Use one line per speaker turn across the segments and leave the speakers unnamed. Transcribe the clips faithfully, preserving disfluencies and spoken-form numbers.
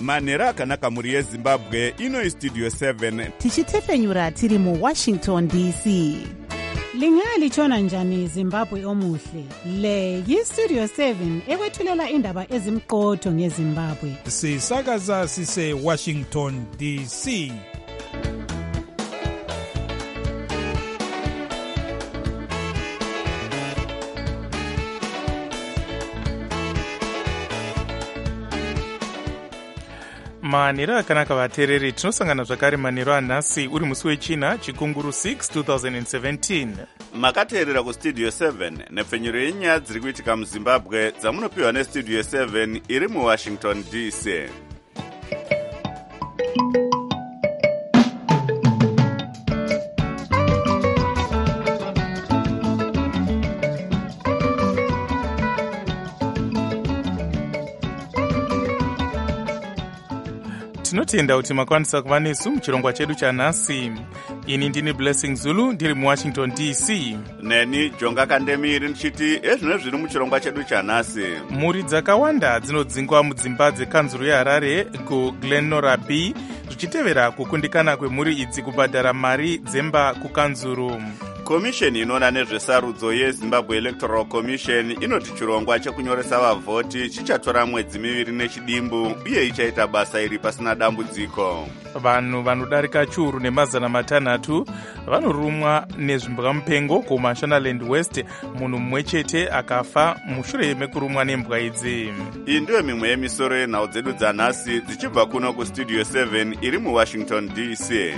manhero akanaka mhuri yezimbabwe. Ino istudio seven
tichitefenyura tiri muwashington D C.
Lingalitshona njani Zimbabwe omuhle? Le yistudio seven ekwethulela indaba ezimqotho ngeZimbabwe.
Sisakaza sise Washington D C.
manhero akanaka vateereri, tinosangana zvakare manhero anhasi uri musi wechina chikunguru six twenty seventeen.
makateerera kustudio seven nepfenyuro yenyaya dziri kuitika muzimbabwe dzamunopiwa nestudio seven iri muwashington D C.
tinotenda kuti makwanisa kuva nesu muchirongwa chedu chanhasi. Ini ndini Blessing Zulu ndiri muwashington D C.
Neni Jonga Kandemiri ndichiti ezvino zviri muchirongwa chedu chanhasi.
Mhuri dzakawanda dzinodzingwa mudzimba dzekanzuru yeHarare kuGlenora B zvichitevera kukundikana kwemhuri idzi kubhadhara mari dzemba kukanzuru.
Komisheni inoona nezvesarudzo yeZimbabwe Electoral Commission inoti chirongwa chekunyoresa vavhoti chichatora mwedzi miviri nechidimbu uye ichaita basa iri pasina dambudziko.
Vanhu vanodarika chiuru nemazana matanhatu vanorumwa nezvimbwamupengo kuMashonaland West, munhu mumwe chete akafa mushure mekurumwa nembwa idzi.
Iyi ndiyo mimwe yemisoro yenhau dzedu dzanhasi dzichibva kuno kustudio seven iri muwashington D C.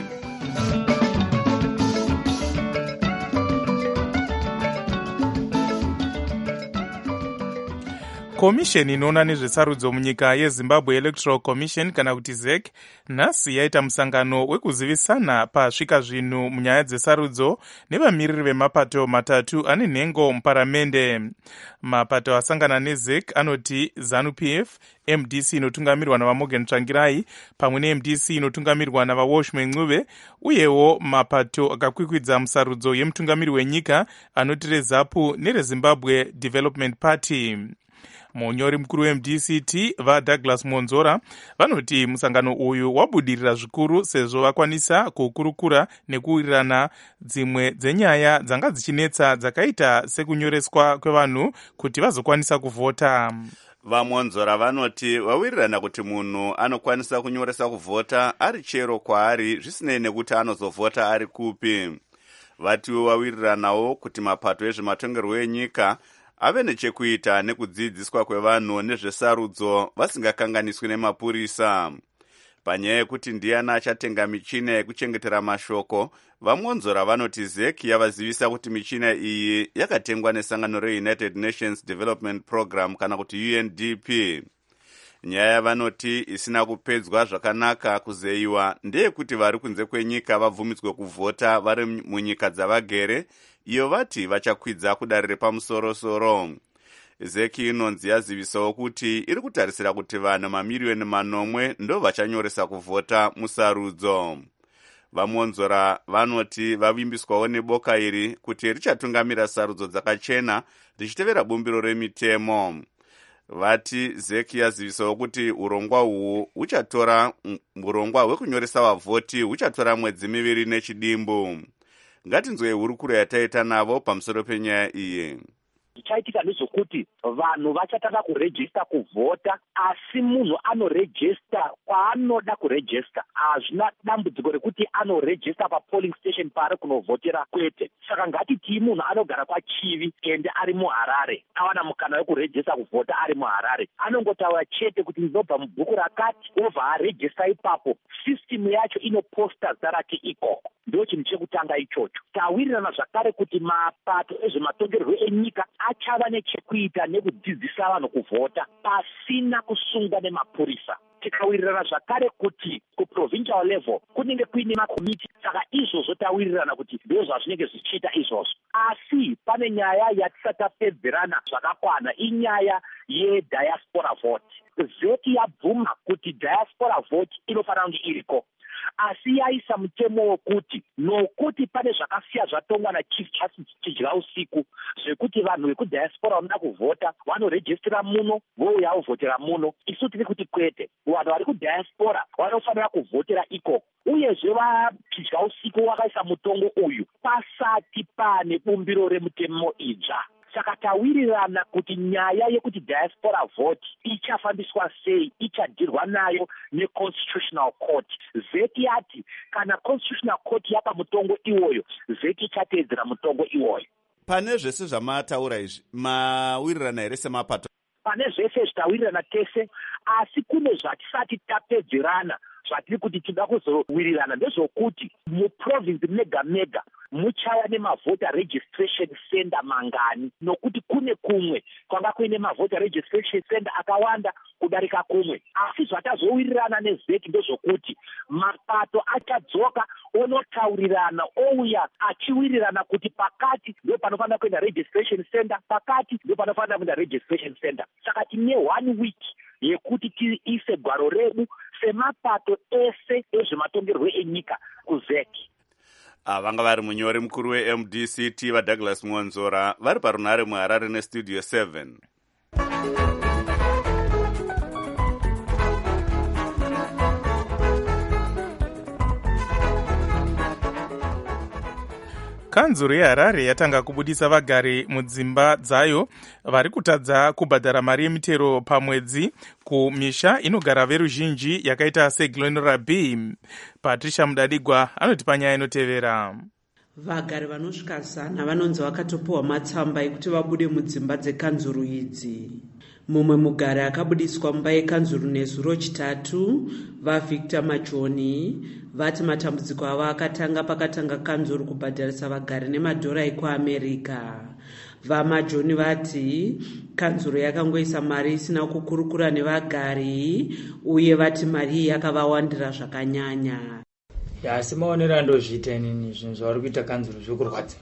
Komisheni inoona nezvesarudzo munyika yeZimbabwe Electoral Commission kana kuti Z E C nhasi yaita musangano wekuzivisana pasvika zvinhu munyaya dzesarudzo nevamiriri vemapato matatu ane nhengo muparamende. Mapato asangana neZ E C anoti ZANU P F, M D C inotungamirwa navaMorgan Tsvangirai pamwe ne M D C inotungamirwa navaWashman Ncube, uyewo mapato akakwikwidza musarudzo yemutungamiri wenyika anoti reZAPU nereZimbabwe Development Party. Munyori mukuru we M D C T vaDouglas Monzora vanoti musangano uyu wabudirira zvikuru sezvo vakwanisa kukurukura nekuwirirana dzimwe dzenyaya dzanga dzichinetsa dzakaita sekunyoreswa kwevanhu kuti vazokwanisa kuvhota.
VaMonzora vanoti vawirirana kuti munhu anokwanisa kunyoresa kuvhota ari chero kwaari zvisinei nekuti anozovhota ari kupi. Vatiwo vawiriranawo kuti mapato ezvematongerwo enyika ave nechekuita nekudzidziswa kwevanhu nezvesarudzo vasingakanganiswi nemapurisa. Panyaya yekuti ndiani achatenga michina yekuchengetera mashoko, vaMonzora vanoti Z E C yavazivisa kuti michina iyi yakatengwa nesangano reUnited Nations Development Program kana kuti U N D P. Nyaya vanoti isina kupedzwa zvakanaka kuzeyiwa ndeyekuti vari kunze kwenyika vabvumidzwe kuvhota vari munyika dzavagere, iyo vati vachakwidza kudare repamusoro-soro. Z E C inonzi yazivisawo kuti iri kutarisira kuti vanhu mamiriyoni manomwe ndo vachanyoresa kuvhota musarudzo. VaMonzora vanoti vavimbiswawo neboka iri kuti richatungamira sarudzo dzakachena richitevera bumbiro remitemo. Vati Z E C yazivisawo kuti urongwa uhu uchatora urongwa hwekunyoresa vavhoti huchatora mwedzi miviri nechidimbu. Ngatinzwe hurukuro yataita navo pamusoro penyaya iyi.
Chaitika nezvokuti vanhu vachataka kurejista kuvhota, asi munhu anorejista kwaanoda kurejista. Hazvina dambudziko rekuti anorejista papolling station paari kunovhotera, kwete. Saka ngatiti munhu anogara kwaChivi ende ari muHarare awana mukana wekurejista kuvhota ari muHarare, anongotaura chete kuti ndinobva mubhuku rakati obva arejista ipapo. System yacho inoposta zita rake ikoko. Ndo chinhu chekutanga ichocho. Tawirirana zvakare kuti mapato ezvematongerwo enyika achava nechekuita nekudzidzisa vanhu kuvhota pasina kusungwa nemapurisa. Tikawirirana zvakare kuti kuprovincial level kunenge kuine makomiti, saka izvozvo tawirirana kuti ndo zvazvinenge zvichiita izvozvo. Asi pane nyaya yatisati tapedzerana zvakakwana, inyaya yediaspora vote. Z E C yabvuma kuti diaspora vote inofanira kunge iriko. asi yaisa mutemo wokuti nokuti pane zvakasiya zvatongwa nachief justice chidya usiku zvekuti vanhu vekudiaspora vanoda kuvhota vanorejistira muno vouya vovhotera muno, isu tiri kuti kwete, vanhu vari kudiaspora vanofanira kuvhotera ikoko. Uyezve vachidya usiku vakaisa mutongo uyu pasati pane bumbiro remutemo idzva. Saka tawirirana kuti nyaya yekuti diaspora vote ichafambiswa sei, ichadhirwa nayo neconstitutional court. Zeki yati kana constitutional court yapa mutongo iwoyo, Zeki ichateedzera mutongo iwoyo.
Pane zvese zvamataura izvi mawirirana here semapato?
Pane zvese zvitawirirana tese, asi kune zvatisati tapedzerana zvatiri kuti tida kuzowirirana ndezvokuti muprovince mega mega muchaya nemavota registration center mangani, nokuti kune kumwe kwanga kuine mavota registration center akawanda kudarika kumwe. Asi zvatazowirirana nezeki ndezvokuti mapato achadzoka onotaurirana, ouya achiwirirana kuti pakati ndio panofanira kuenda registration center, pakati ndio panofanira kuenda registration center. Saka tine one week yekuti tiise gwaro redu semapato ese ezvematongerwo enyika kuzeki.
Vanga vari munyori mukuru we-M D C T vaDouglas Mwonzora vari parunhare muHarare nestudio seven.
Kanzuru yeHarare yatanga kubudisa vagari mudzimba dzayo vari kutadza kubhadhara mari yemitero pamwedzi kumisha inogara veruzhinji yakaita seGlenora B. Patricia Mudadigwa anoti panyaya inotevera.
Vagari vanosvika zana vanonzi vakatopiwa matsamba ekuti vabude mudzimba dzekanzuru idzi. Mumwe mugari akabudiswa mumba yekanzuru nezuro chitatu vaVictor Majoni vati matambudziko avo akatanga pakatanga kanzuru kubhadharisa vagari nemadhora ekuAmerica. VaMajoni vati kanzuru yakangoisa mari isina kukurukura nevagari uye vati mari iyi yakavawandira zvakanyanya.
Asi maonero andozviita inini zvinhu zvavari kuita kanzuru zvokurwadza,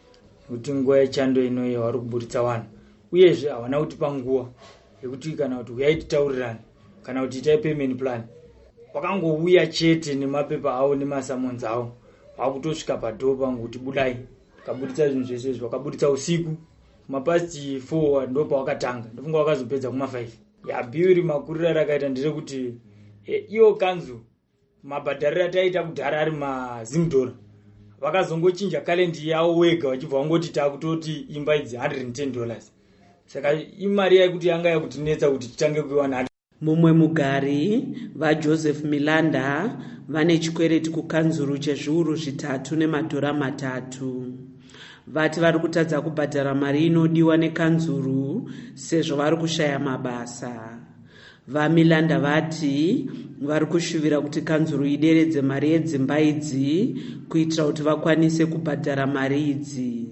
kuti nguva yechando inoyi vari kuburitsa vanhu, uyezve havana kutipa nguva yekuti kana kuti uyai titaurirane kana kuti itai payment plan. Wakangouya chete nemapepa avo nemasamonzi avo, vakutosvika padhoo pangu kuti budai, kabuditsa zvinhu zvese izvi, wakabuditsa usiku mapasti four ndo pawakatanga, ndofunga wakazopedza kuma five. Yabhiuri makurira rakaita ndire kuti e, iyo kanzu mabhadharira taita kudhara ari mazimdora, vakazongochinja kalendi yavo wega vachibva vangoti takutoti imba idzi one hundred ten dollars. Saka imari yaikuti yanga yakutinetsa kuti titange kuiwana.
Mumwe mugari vaJoseph Milanda vane chikwereti kukanzuru chezviuru zvitatu nemadhora matatu. Vati vari kutadza kubhadhara mari inodiwa nekanzuru sezvo vari kushaya mabasa. VaMilanda vati vari kushuvira kuti kanzuru ideredze mari yedzimba idzi kuitira kuti vakwanise kubhadhara mari idzi.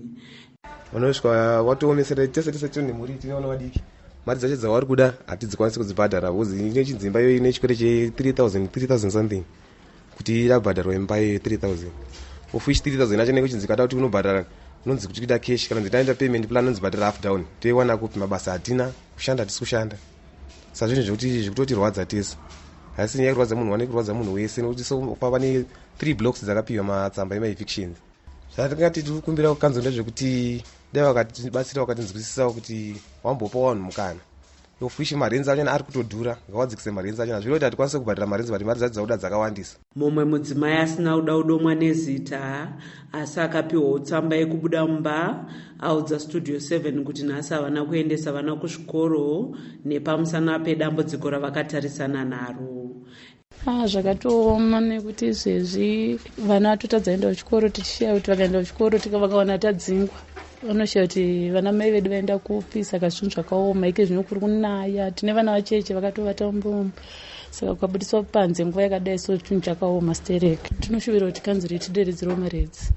Vanosvika watoomesera tese tese tine muri tinoona vadiki mari dzacho dzavari kuda hatidzikwanisi kudzibhadhara bhozi ine chidzimba iyo ine chikwere che three thousand three thousand something kuti irabhadharwa imba iyo three thousand ofish three thousand acho nekuchinzikada kuti unobhadhara unonzi kuti kuita cash kana dzitaenda payment plan unonzibhadhara half down toiwana kupi mabasa hatina kushanda hatisi kushanda sazvinhu zvekuti zvikutotirwadza tese asi nyaya yekurwadza munhu wane kurwadza munhu wese nekuti so pava ne three blocks dzakapiwa matsamba emaevictions. Zvatingati tiri kukumbira kukanzuru ndezvekuti dai vakatibatsira vakatinzwisisa kuti wambopa vanhu mukana yofishi marenzi acho ari kutodhura ngawadzikise marenzi acho zviro kuti hatikwanise kubhadhara marenzi bati mari dzacho dzauda dzakawandisa.
Mumwe mudzimai asina kuda kudomwa nezita asi akapiwawo tsamba yekubuda mumba audza studio seven kuti nhasi havana kuendesa vana kuzvikoro nepamusana pedambudziko ravakatarisana naro.
Ah, zvakatooma nekuti izvezvi vana totadza kuenda kuchikoro tichishiya kuti vakaenda kuchikoro vakawana tadzingwa vanoshiya kuti vana mai vedu vaenda kupi, saka zvinhu zvakaoma ike zvino kuri kunaya tine vana vacheche vakatovata mbombo saka kukabudiswa panze nguva yakadai so chinhu chakaoma stereka. Tinoshuvira kuti kanzuru itideredzerawo mari idzi.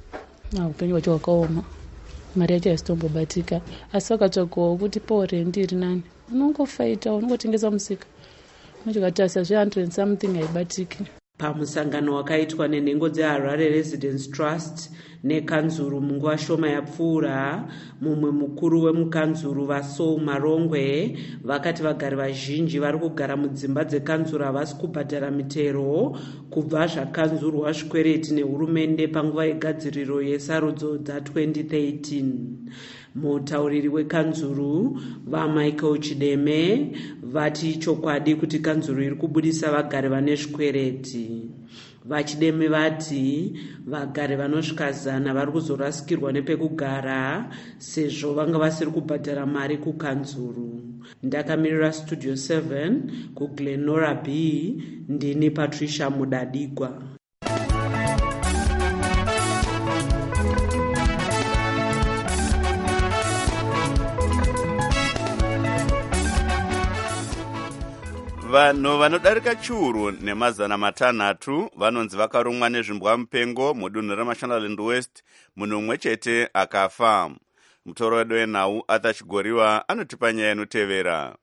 Ah, upenyu hwacho hwakaoma, mari yacho haisitombobatika asi vakatsvagawo kuti pawo rendi iri nani unongofaita unongotengesa musika nochikatasa zve one hundred something haibatiki.
Pamusangano wakaitwa nenhengo dzeHarare Residence Trust nekanzuru munguva shoma yapfuura, mumwe mukuru wemukanzuru vaSou Marongwe vakati vagari vazhinji vari kugara mudzimba dzekanzuru havasi kubhadhara mitero kubva zvakanzurwa zvikwereti nehurumende panguva yegadziriro yesarudzo dza-twenty thirteen. Mutauriri wekanzuru vaMichael Chideme vati chokwadi kuti kanzuru iri kubudisa vagari vane zvikwereti. VaChideme vati vagari vanosvika zana vari kuzorasikirwa nepekugara sezvo vanga vasiri kubhadhara mari kukanzuru. Ndakamirira Studio seven kuGlenora B, ndini Patricia Mudadigwa.
Vanhu vanodarika chiuru nemazana matanhatu vanonzi vakarumwa nezvimbwa mupengo mudunhu reMashonaland West, munhu mumwe chete akafa. Mutoro wedu wenhau Arthur Chigoriwa anotipa nyaya inotevera.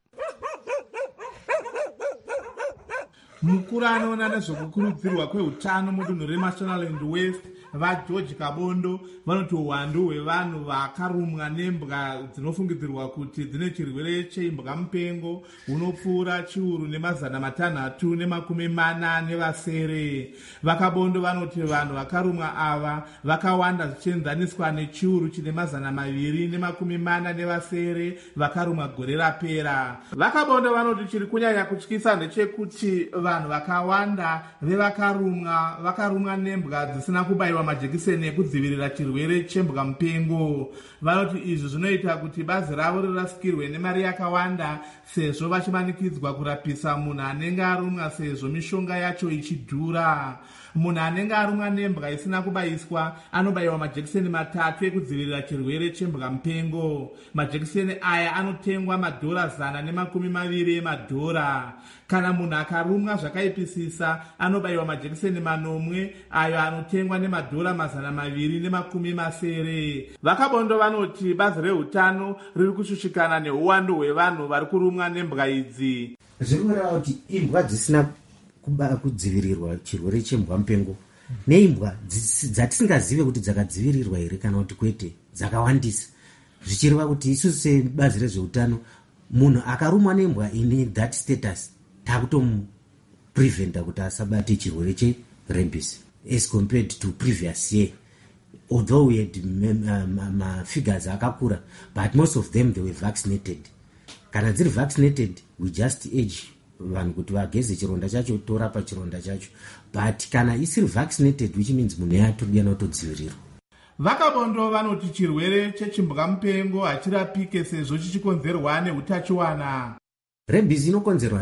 Mukuru anoona nezvokukurudzirwa kweutano mudunhu reMashonaland West vaGeorge Kabondo vanoti uwandu hwevanhu vakarumwa nembwa dzinofungidzirwa kuti dzine chirwere cheimbwa mupengo hunopfuura chiuru nemazana matanhatu nemakumi mana nevasere. VaKabondo vanoti vanhu vakarumwa ava vakawanda zvichienzaniswa nechiuru chine mazana maviri nemakumi mana nevasere vakarumwa gore rapera. VaKabondo vanoti chiri kunyanya kutyisa ndechekuti vanhu vakawanda vevakarumwa vakarumwa nembwa dzisina kubayiwa majekiseni ekudzivirira chirwere chembwa mupengo. Vanoti izvi zvinoita kuti bazi ravo rirasikirwe nemari yakawanda sezvo vachimanikidzwa kurapisa munhu anenge arumwa sezvo mishonga yacho ichidhura. Munhu anenge arumwa nembwa isina kubayiswa anobayiwa majekiseni matatu ekudzivirira chirwere chembwa mupengo. Majekiseni aya anotengwa madhora zana nemakumi maviri emadhora. Kana munhu akarumwa zvakaipisisa anobayiwa majekiseni manomwe ayo anotengwa nemadhora mazana maviri nemakumi masere. VaKabondo vanoti bazi reutano riri kushushikana neuwandu hwevanhu vari kurumwa nembwa idzi.
Zviri kureva kuti imbwa dzisina kudzivirirwa chirwere chembwa mupengo neimbwa dzatisingazive kuti dzakadzivirirwa here kana kuti kwete dzakawandisa, zvichireva kuti isusu sebazi rezveutano munhu akarumwa nembwa ine that status takutomupreventa kuti asabate chirwere cherabies as compared to previous year. Although we had ma figures akakura, but most of them they were vaccinated. Kana dziri vaccinated, we just urge vanhu kuti vageze chironda chacho torapa chironda chacho, but kana isiri vaccinated, which means munhu yatodiana kutodzivirirwa.
VaKabondo vanoti chirwere chechimbwa mupengo hachirapike sezvo chichikonzerwa neutachiwana.
Rabies inokonzerwa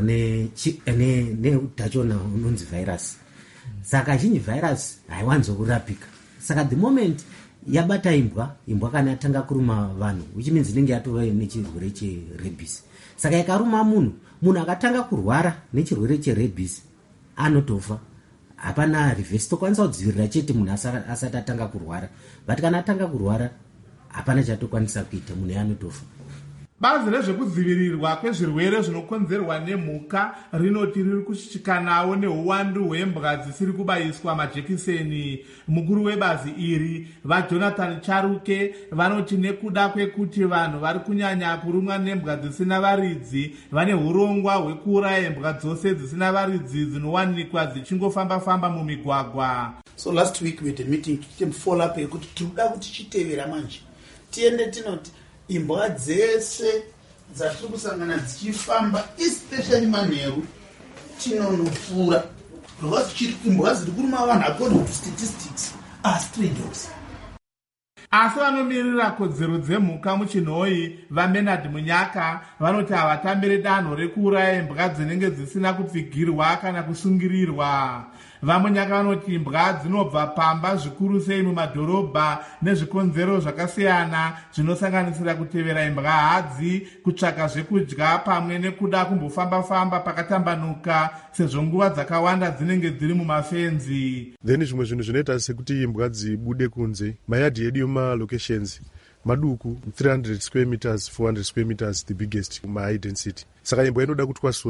neutachiwana unonzi virus. Saka zhinji virus haiwanzo kurapika. Saka the moment yabata imbwa, imbwa kana yatanga kuruma vanhu, which means inenge yatova nechirwere cherabies. Saka yakaruma munhu, munhu akatanga kurwara nechirwere cherabies anotofa. Hapana reverse tokwanisa kudzivirira chete munhu asati atanga kurwara. But kana atanga kurwara hapana chatokwanisa kuita, munhu anotofa.
Bazi rezvekudzivirirwa kwezvirwere zvinokonzerwa nemhuka rinoti riri kushushikanawo neuwandu hwembwa dzisiri kubayiswa majekiseni. Mukuru webazi iri vaJonathan Charuke vanoti nekuda kwekuti vanhu vari kunyanya kurumwa nembwa dzisina varidzi vane hurongwa hwekuuraya mbwa dzose dzisina varidzi dzinowanikwa dzichingofamba-famba mumigwagwa.
So last week we had a meeting to follow up yekuti tinoda kuti chitevera manje tiende tinoti imbwa dzese dzatiri kusangana dzichifamba especially manheru tinonopfuura because imbwa dziri kuruma vanhu according to statistics are stray dogs.
Asi vanomirira kodzero dzemhuka muchinhoi vaMenard Munyaka vanoti havatambire danho rekuuraya imbwa dzinenge dzisina kupfigirwa kana kusungirirwa. VaMunyaka vanoti imbwa dzinobva pamba zvikuru sei mumadhorobha nezvikonzero zvakasiyana zvinosanganisira kutevera imbwa hadzi, kutsvaka zvekudya pamwe nekuda kumbofamba-famba pakatambanuka sezvo nguva dzakawanda dzinenge dziri mumafenzi.
Then zvimwe zvinhu zvinoita sekuti imbwa dzibude kunze mayadhi edu yemalocations maduku three hundred square meters four hundred square meters the biggest ma high density. Saka imbwa inoda kutwasura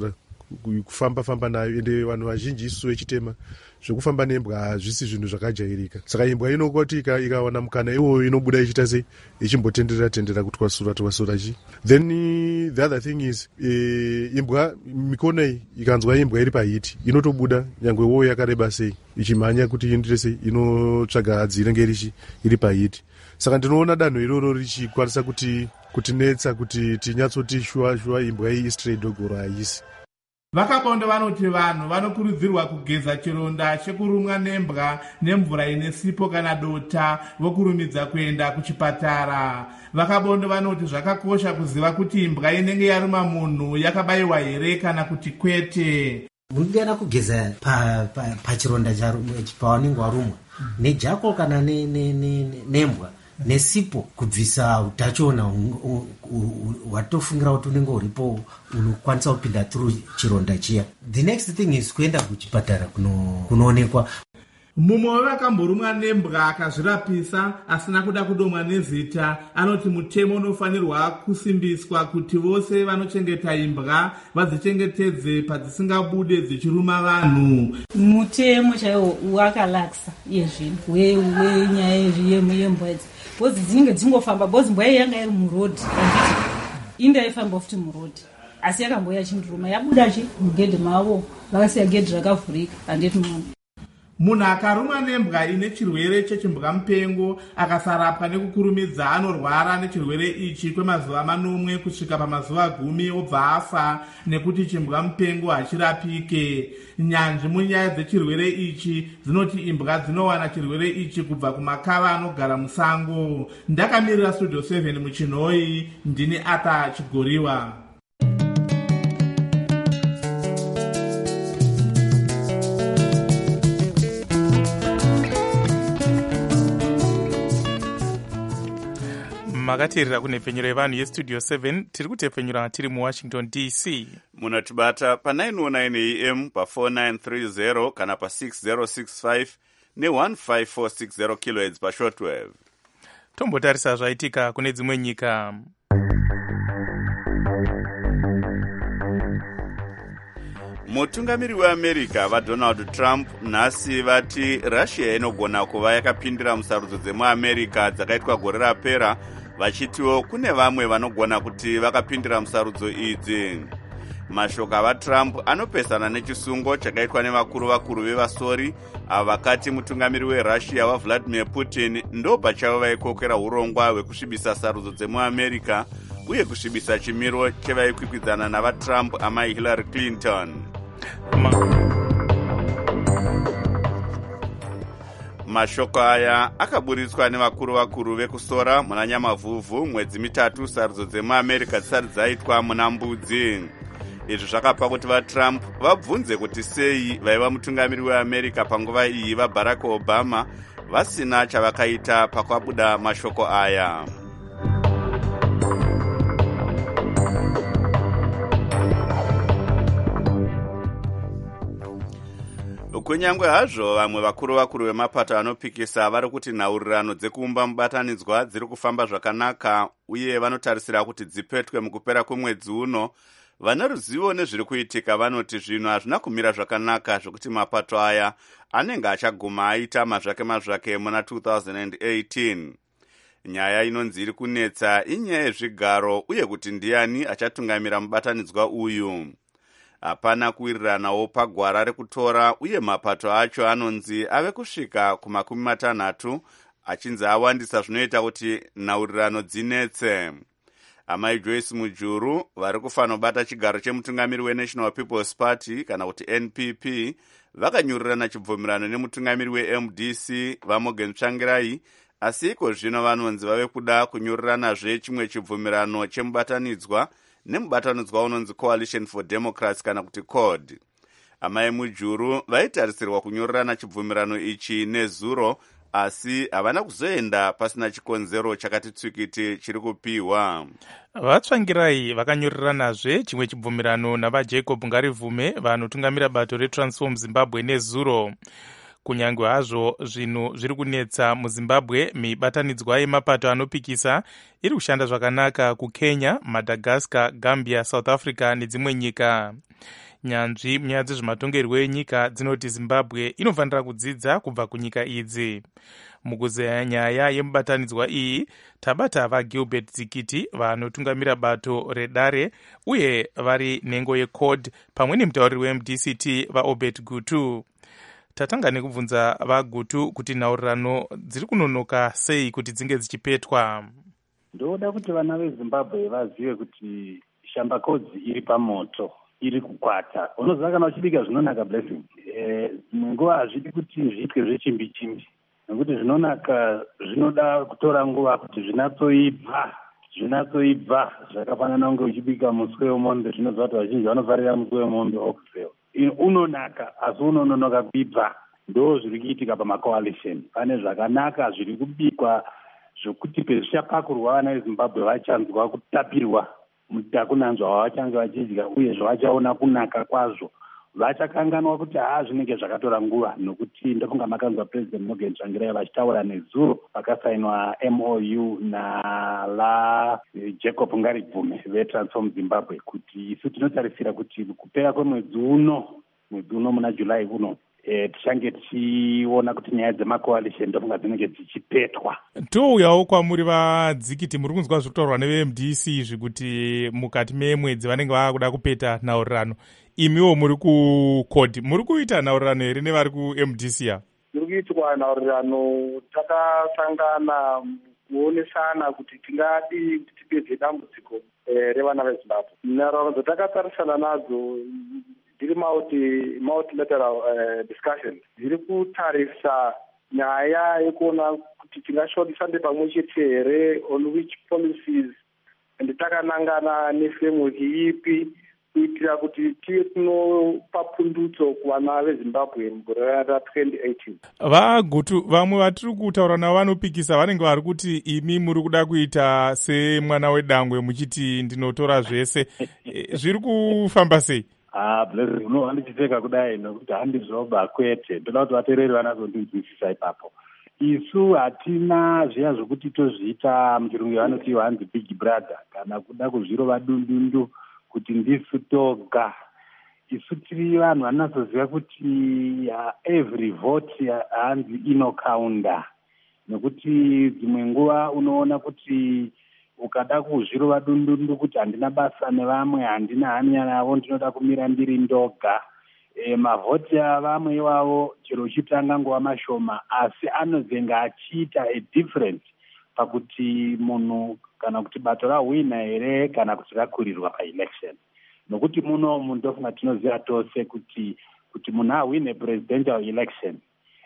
kufamba-famba nayo, ende vanhu vazhinji isusu vechitema zvekufamba nembwa hazvisi zvinhu zvakajairika. Saka imbwa inokoti ikawana mukana iwoyo inobuda ichita sei, ichimbotenderera tendera kutwasura twasura chi. Then the other thing is uh, imbwa mikona iyi ikanzwa imbwa iri pahiti inotobuda nyangwe woyo yakareba sei, ichimhanya kuti indire sei, inotsvaga hadzi inenge iri pahiti. Saka ndinoona danho iroro richikwanisa kuti kutinetsa kuti tinyatsoti shua shua imbwa iyi stray dog oro haisi.
Vakabondo vanoti vanhu vanokurudzirwa kugeza chironda chekurumwa nembwa nemvura ine sipo kana dota vokurumidza kuenda kuchipatara. Vakabondo vanoti zvakakosha kuziva kuti imbwa inenge yaruma munhu yakabayiwa here kana kuti kwete.
Unogona kugeza pachironda pa, pa pawanenge warumwa nejako kana nembwa nesipo kubvisa utachiona watofungira kuti unenge uripo unokwanisa kupinda through chironda chiya. The next thing is kuenda kuchipatara kunoonekwa.
Mumwe vakamborumwa nembwa akazvirapisa asina kuda kudomwa nezita anoti mutemo unofanirwa kusimbiswa kuti vose vanochengeta imbwa vadzichengetedze padzisingabude dzichiruma vanhu.
Mutemo chaiwo wakalaksa yezvinhu wenyaya yembwa idzi bhozi dzinenge dzingofamba bhozi mbwa iyi yanga iri murodhi anditi indaifamba futi murodhi asi yakamboya chinduruma yabuda chi mugedhe mavo vakasiya gedhi rakavhurika handiti munhu.
Munhu akarumwa nembwa ine chirwere chechimbwa mupengo akasarapwa nekukurumidza anorwara nechirwere ichi kwemazuva manomwe kusvika pamazuva gumi obva afa nekuti chimbwa mupengo hachirapike. Nyanzvi munyaya dzechirwere ichi dzinoti imbwa dzinowana chirwere ichi kubva kumakava anogara musango. Ndakamirira studio seven muchinhoi, ndini Ata Chigoriwa.
makateerera kunhepfenyuro yevanhu yestudio seven tiri kutepfenyura tiri muwashington D C.
Munotibata pa nine oh nine A M pa four nine three zero kana pa six zero six five ne one five four six zero kilohertz pa shortwave.
Tombotarisa zvaitika kune dzimwe nyika.
Mutungamiri weAmerica vaDonald Trump nhasi vati Russia inogona kuva yakapindira musarudzo dzemuAmerica dzakaitwa gore rapera, vachitiwo kune vamwe vanogona kuti vakapindira musarudzo idzi. Mashoko avaTrump anopesana nechisungo chakaitwa nevakuru vakuru vevasori avo vakati mutungamiri weRussia waVladimir Putin ndo pachavo vaikokera urongwa hwekusvibisa sarudzo dzemuAmerica uye kusvibisa chimiro chevaikwikwidzana navaTrump amai Hillary Clinton. Ma. Mashoko aya akaburitswa nevakuru vakuru vekusora muna Nyamavhuvhu mwedzi mitatu sarudzo dzemuAmerica dzisati dzaitwa muna Mbudzi. Izvi zvakapa kuti vaTrump vabvunze kuti sei vaiva mutungamiri weAmerica panguva iyi vaBarack Obama vasina chavakaita pakwabuda mashoko aya. Kunyangwe hazvo vamwe vakuru vakuru vemapato anopikisa vari kuti nhaurirano dzekuumba mubatanidzwa dziri kufamba zvakanaka uye vanotarisira kuti dzipetwe mukupera kwemwedzi uno, vane ruzivo nezviri kuitika vanoti zvinhu hazvina kumira zvakanaka zvokuti mapato aya anenge achaguma aita mazvake mazvake muna two thousand eighteen. Nyaya inonzi iri kunetsa inyaya yezvigaro uye kuti ndiani achatungamira mubatanidzwa uyu. Hapana kuwiriranawo pagwara rekutora uye mapato acho anonzi ave kusvika kumakumi matanhatu achinzi awandisa zvinoita kuti nhaurirano dzinetse. Amai Joyce Mujuru vari kufanobata chigaro chemutungamiri weNational People's Party kana kuti N P P vakanyurirana chibvumirano nemutungamiri weM D C vaMorgan Tsvangirai, asi iko zvino vanonzi vave kuda kunyuriranazve chimwe chibvumirano chemubatanidzwa nemubatanidzwa unonzi Coalition for Democrats kana kuti C O D. Amai Mujuru vaitarisirwa kunyorerana chibvumirano ichi nezuro, asi havana kuzoenda pasina chikonzero chakati tsvikiti chiri kupiwa.
Vatsvangirai vakanyoriranazve chimwe chibvumirano navaJacob Ngarivume vanotungamira bato reTransform Zimbabwe nezuro. Kunyange hazvo zvinhu zviri kunetsa muZimbabwe, mibatanidzwa yemapato anopikisa iri kushanda zvakanaka kuKenya, Madagascar, Gambia, South Africa nedzimwe nyika. nyanzvi munyaya dzezvematongerwo enyika dzinoti zimbabwe inofanira kudzidza kubva kunyika idzi. Mukuzeya nyaya yemubatanidzwa iyi tabata vaGilbert Dzikiti vanotungamira bato redare uye vari nhengo yecod pamwe nemutauriri weM D C T vaObert Gutu. Tatanga nekubvunza vaGutu kuti nhaurirano dziri kunonoka sei kuti dzinge dzichipetwa.
Ndoda kuti vana veZimbabwe vazive kuti shambakodzi iri pamoto, iri kukwata. Unoziva kana uchibika zvinonaka Blessing. Eh, nguva hazvidi kuti zviitwe zvechimbi chimbi. Nekuti zvinonaka zvinoda kutora nguva kuti zvinatsoibva, zvinatsoibva zvakafanana kunge uchibika muswe wemombe. Zvinoziva kuti vazhinji vanofarira muswe wemombe oxtail. Unonaka asi unononoka kuibva. Ndo zviri kuitika pamacoalition. Pane zvakanaka zviri kubikwa zvokuti pezvichapakurwa vana veZimbabwe vachanzwa kutapirwa mutakunanzva wavachange vachidya uye zvavachaona kunaka kwazvo. Vachakanganwa kuti haa zvinenge zvakatora nguva, nokuti ndofunga makanzwa President Morgan Tsvangirai vachitaura nezuro pakasainwa M O U nala Jacob Ngaribvume veTransform Zimbabwe kuti isu tinotarisira kuti kupera kwemwedzi uno, mwedzi uno muna July uno, E, tichange tichiona kuti nyaya dzemacoalition ndofunga dzinenge dzichipetwa.
Touyawo kwamuri vaDzikiti, muri kunzwa zvinotaurwa neveM D C izvi kuti mukati memwedzi vanenge vakuda kupeta nhaurirano. Imiwo muri kucod, muri kuita nhaurirano here nevari kuM D C ya?
Muri kuitwa nhaurirano, takasangana kuonesana kuti tingadi kuti tipedze dambudziko eh, revana veZimbabwe. Nhaurirano dzatakatarisana nadzo dziri multilateral uh, discussions dziri kutarisa nyaya yekuona kuti tingashandisane pamwe chete here on which policies and takanangana neframework ipi kuitira kuti tive tinopa pundutso kuvana veZimbabwe mugore ra twenty eighteen.
VaGutu, vamwe vatiri kutaura navo vanopikisa vanenge vari kuti imi muri kuda kuita semwana wedangwe muchiti ndinotora zvese. Zviri kufamba sei?
Ah, Blessing, uno handichipfeka kudai nokuti handizvoba kwete. Ndoda kuti vateereri vanazondinzwisisa ipapo. Isu hatina zviya zvokuti tozviita muchirungu vanoti hanzi big brother kana kuda kuzvirova dundundu kuti ndisu toga. Isu tiri vanhu vanozoziva kuti uh, every vote hanzi inokaunda. Nokuti dzimwe nguva unoona kuti ukada kuzvirova dundundu kuti handina basa nevamwe, handina hanya navo, ndinoda kumira ndiri ndoga. E, mavhoti avamwe iwavo chero uchitanga nguva mashoma, asi anozenga achiita a difference pakuti munhu kana kuti bato rahwina here kana kuti rakurirwa paelection. Nokuti muno munhu ndofunga tinoziva tose kuti kuti munhu ahwine presidential election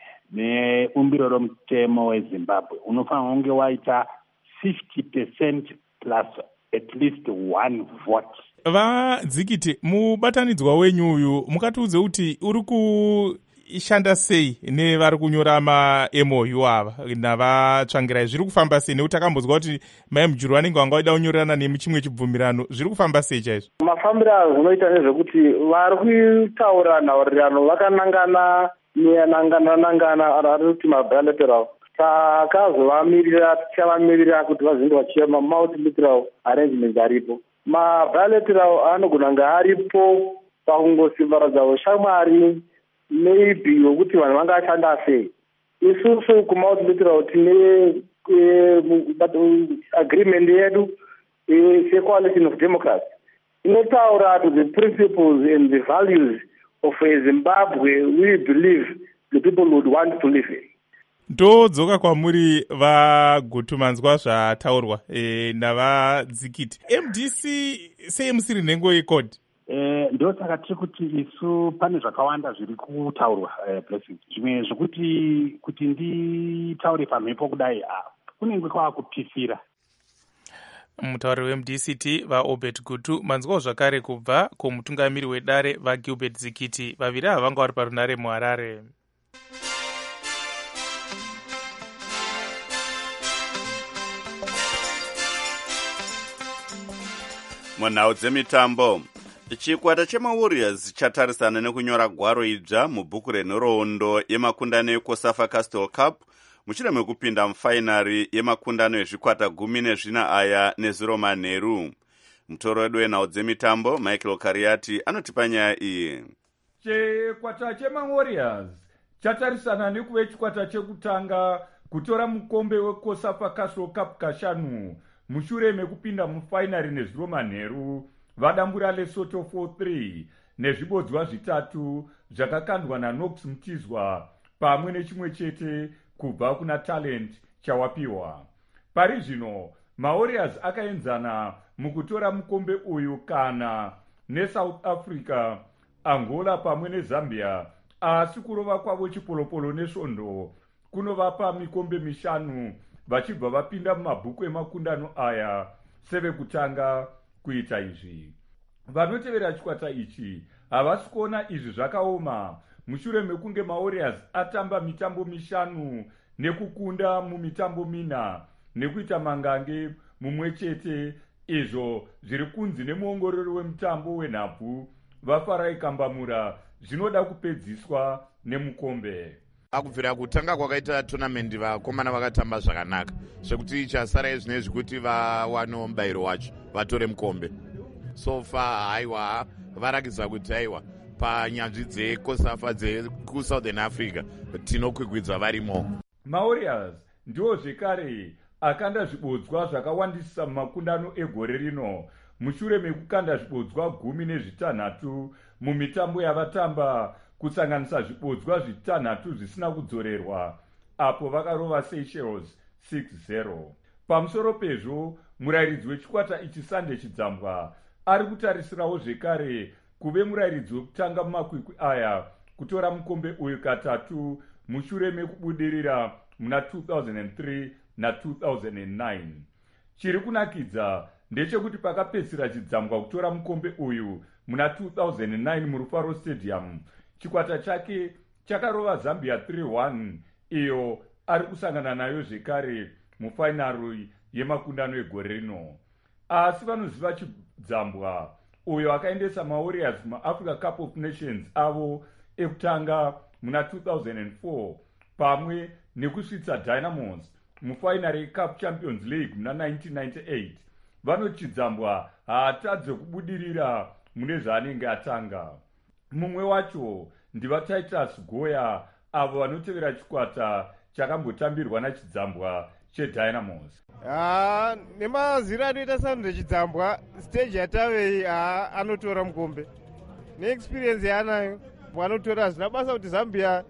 neumbiro romutemo weZimbabwe unofanira kunge waita fifty percent plus at least one vote.
VaDzikiti, mubatanidzwa wenyu uyu mukatiudze kuti uri kushanda sei nevari kunyora ma-M O U ava navatsvangirai, zviri kufamba sei? Nekuti takambonzwa kuti maimujuru vanenge vanga vaida kunyorerana nemi chimwe chibvumirano, zviri kufamba sei chaizvo?
Mafambiro azvinoita nezvekuti vari kutaura nhaurirano vakanangana neanangana nangana arikuti mabilateral. Takazovamirira tichavamirira kuti vazinge vachiya mamultilateral arrangements aripo. Mabilateral anogona kunge aripo pakungosimbaradza ushamwari maybe wekuti vanhu vangashanda sei. Isusu kumultilateral tine agreement yedu secoalition of democrats inotaura to the principles and the values of a Zimbabwe we believe the people would want to live in.
Ndodzoka kwamuri vaGutu, manzwa zvataurwa e, navaDzikiti. M D C sei musiri nhengo yecod?
Eh, ndo saka tiri kuti isu pane zvakawanda zviri kutaurwa eh, Blessing. Zvimwe zvokuti kuti nditaure pamhepo kudai ah, kunenge kwava kupisira.
Mutauriri weM D C T vaObert Gutu, manzwawo zvakare kubva kumutungamiri wedare vaGilbert Dzikiti. Vaviri ava vanga vari parunare muHarare.
Munhau dzemitambo, chikwata chemaWarriors chatarisana nekunyora gwaro idzva mubhuku renhoroondo yemakundano eCOSAFA Castle Cup mushure mekupinda mufainari yemakundano ezvikwata gumi nezvina aya nezuro manheru. mutoro wedu wenhau dzemitambo Michael Kariati anotipa nyaya iyi.
Chikwata chemawarriors chatarisana nekuve chikwata chekutanga kutora mukombe wekosafa Castro Cup kashanu mushure mekupinda mufainari nezviro manheru vadambura Lesotho four three nezvibodzwa zvitatu zvakakandwa naNox Mtizwa pamwe nechimwe chete kubva kuna Talent chawapiwa. Pari zvino mawarriors akaenzana mukutora mukombe uyu kana neSouth Africa, Angola pamwe neZambia, asi kurova kwavo chipolopolo nesvondo kunovapa mikombe mishanu vachibva vapinda mumabhuku emakundano aya sevekutanga kuita izvi. Vanotevera chikwata ichi havasi kuona izvi zvakaoma mushure mekunge mawarriors atamba mitambo mishanu nekukunda mumitambo mina nekuita mangange mumwe chete, izvo zviri kunzi nemuongorori wemutambo wenhabvu vaFarai Kambamura zvinoda kupedziswa nemukombe.
Akubvira kutanga kwakaita tournament vakomana vakatamba zvakanaka zvekuti chasara izvinezvi kuti vawanewo mubayiro wacho vatore mukombe. So far haiwa varakidza kuti haiwa panyanzvi dzekosafa dzekusouthern Africa tinokwigwidza varimo.
Mawarriors ndiwo zvekare akanda zvibodzwa zvakawandisa mumakundano egore rino mushure mekukanda zvibodzwa gumi nezvitanhatu mumitambo yavatamba, kusanganisa zvibodzwa zvitanhatu zvisina kudzorerwa apo vakarova Seychelles six zero. Pamusoro pezvo murayiridzi wechikwata ichi Sande Chidzambwa ari kutarisirawo zvekare kuve murayiridzi wekutanga mumakwikwi aya kutora mukombe uyu katatu mushure mekubudirira muna two thousand three na two thousand nine. Chiri kunakidza ndechekuti pakapedzisira Chidzambwa kutora mukombe uyu muna two thousand nine muRufaro Stadium, chikwata chake chakarova Zambia three one, iyo ari kusangana nayo zvekare mufainari yemakundano egore rino. Asi vanoziva Chidzambwa uyo akaendesa mawarriors muAfrica Cup of Nations avo ekutanga muna two thousand four pamwe nekusvitsa Dynamos mufainari Cup Champions League muna nineteen ninety-eight. Vanoti Chidzambwa haatadze kubudirira mune zvaanenge atanga. Mumwe wacho ndiva Titus Goya avo vanotevera chikwata chakambotambirwa naChidzambwa cheDynamos.
Ah, nemaziro anoita Sande Chidzambwa stage yatavei ah, anotora mukombe neexperience yaanayo anotora. Zvina basa kuti Zambia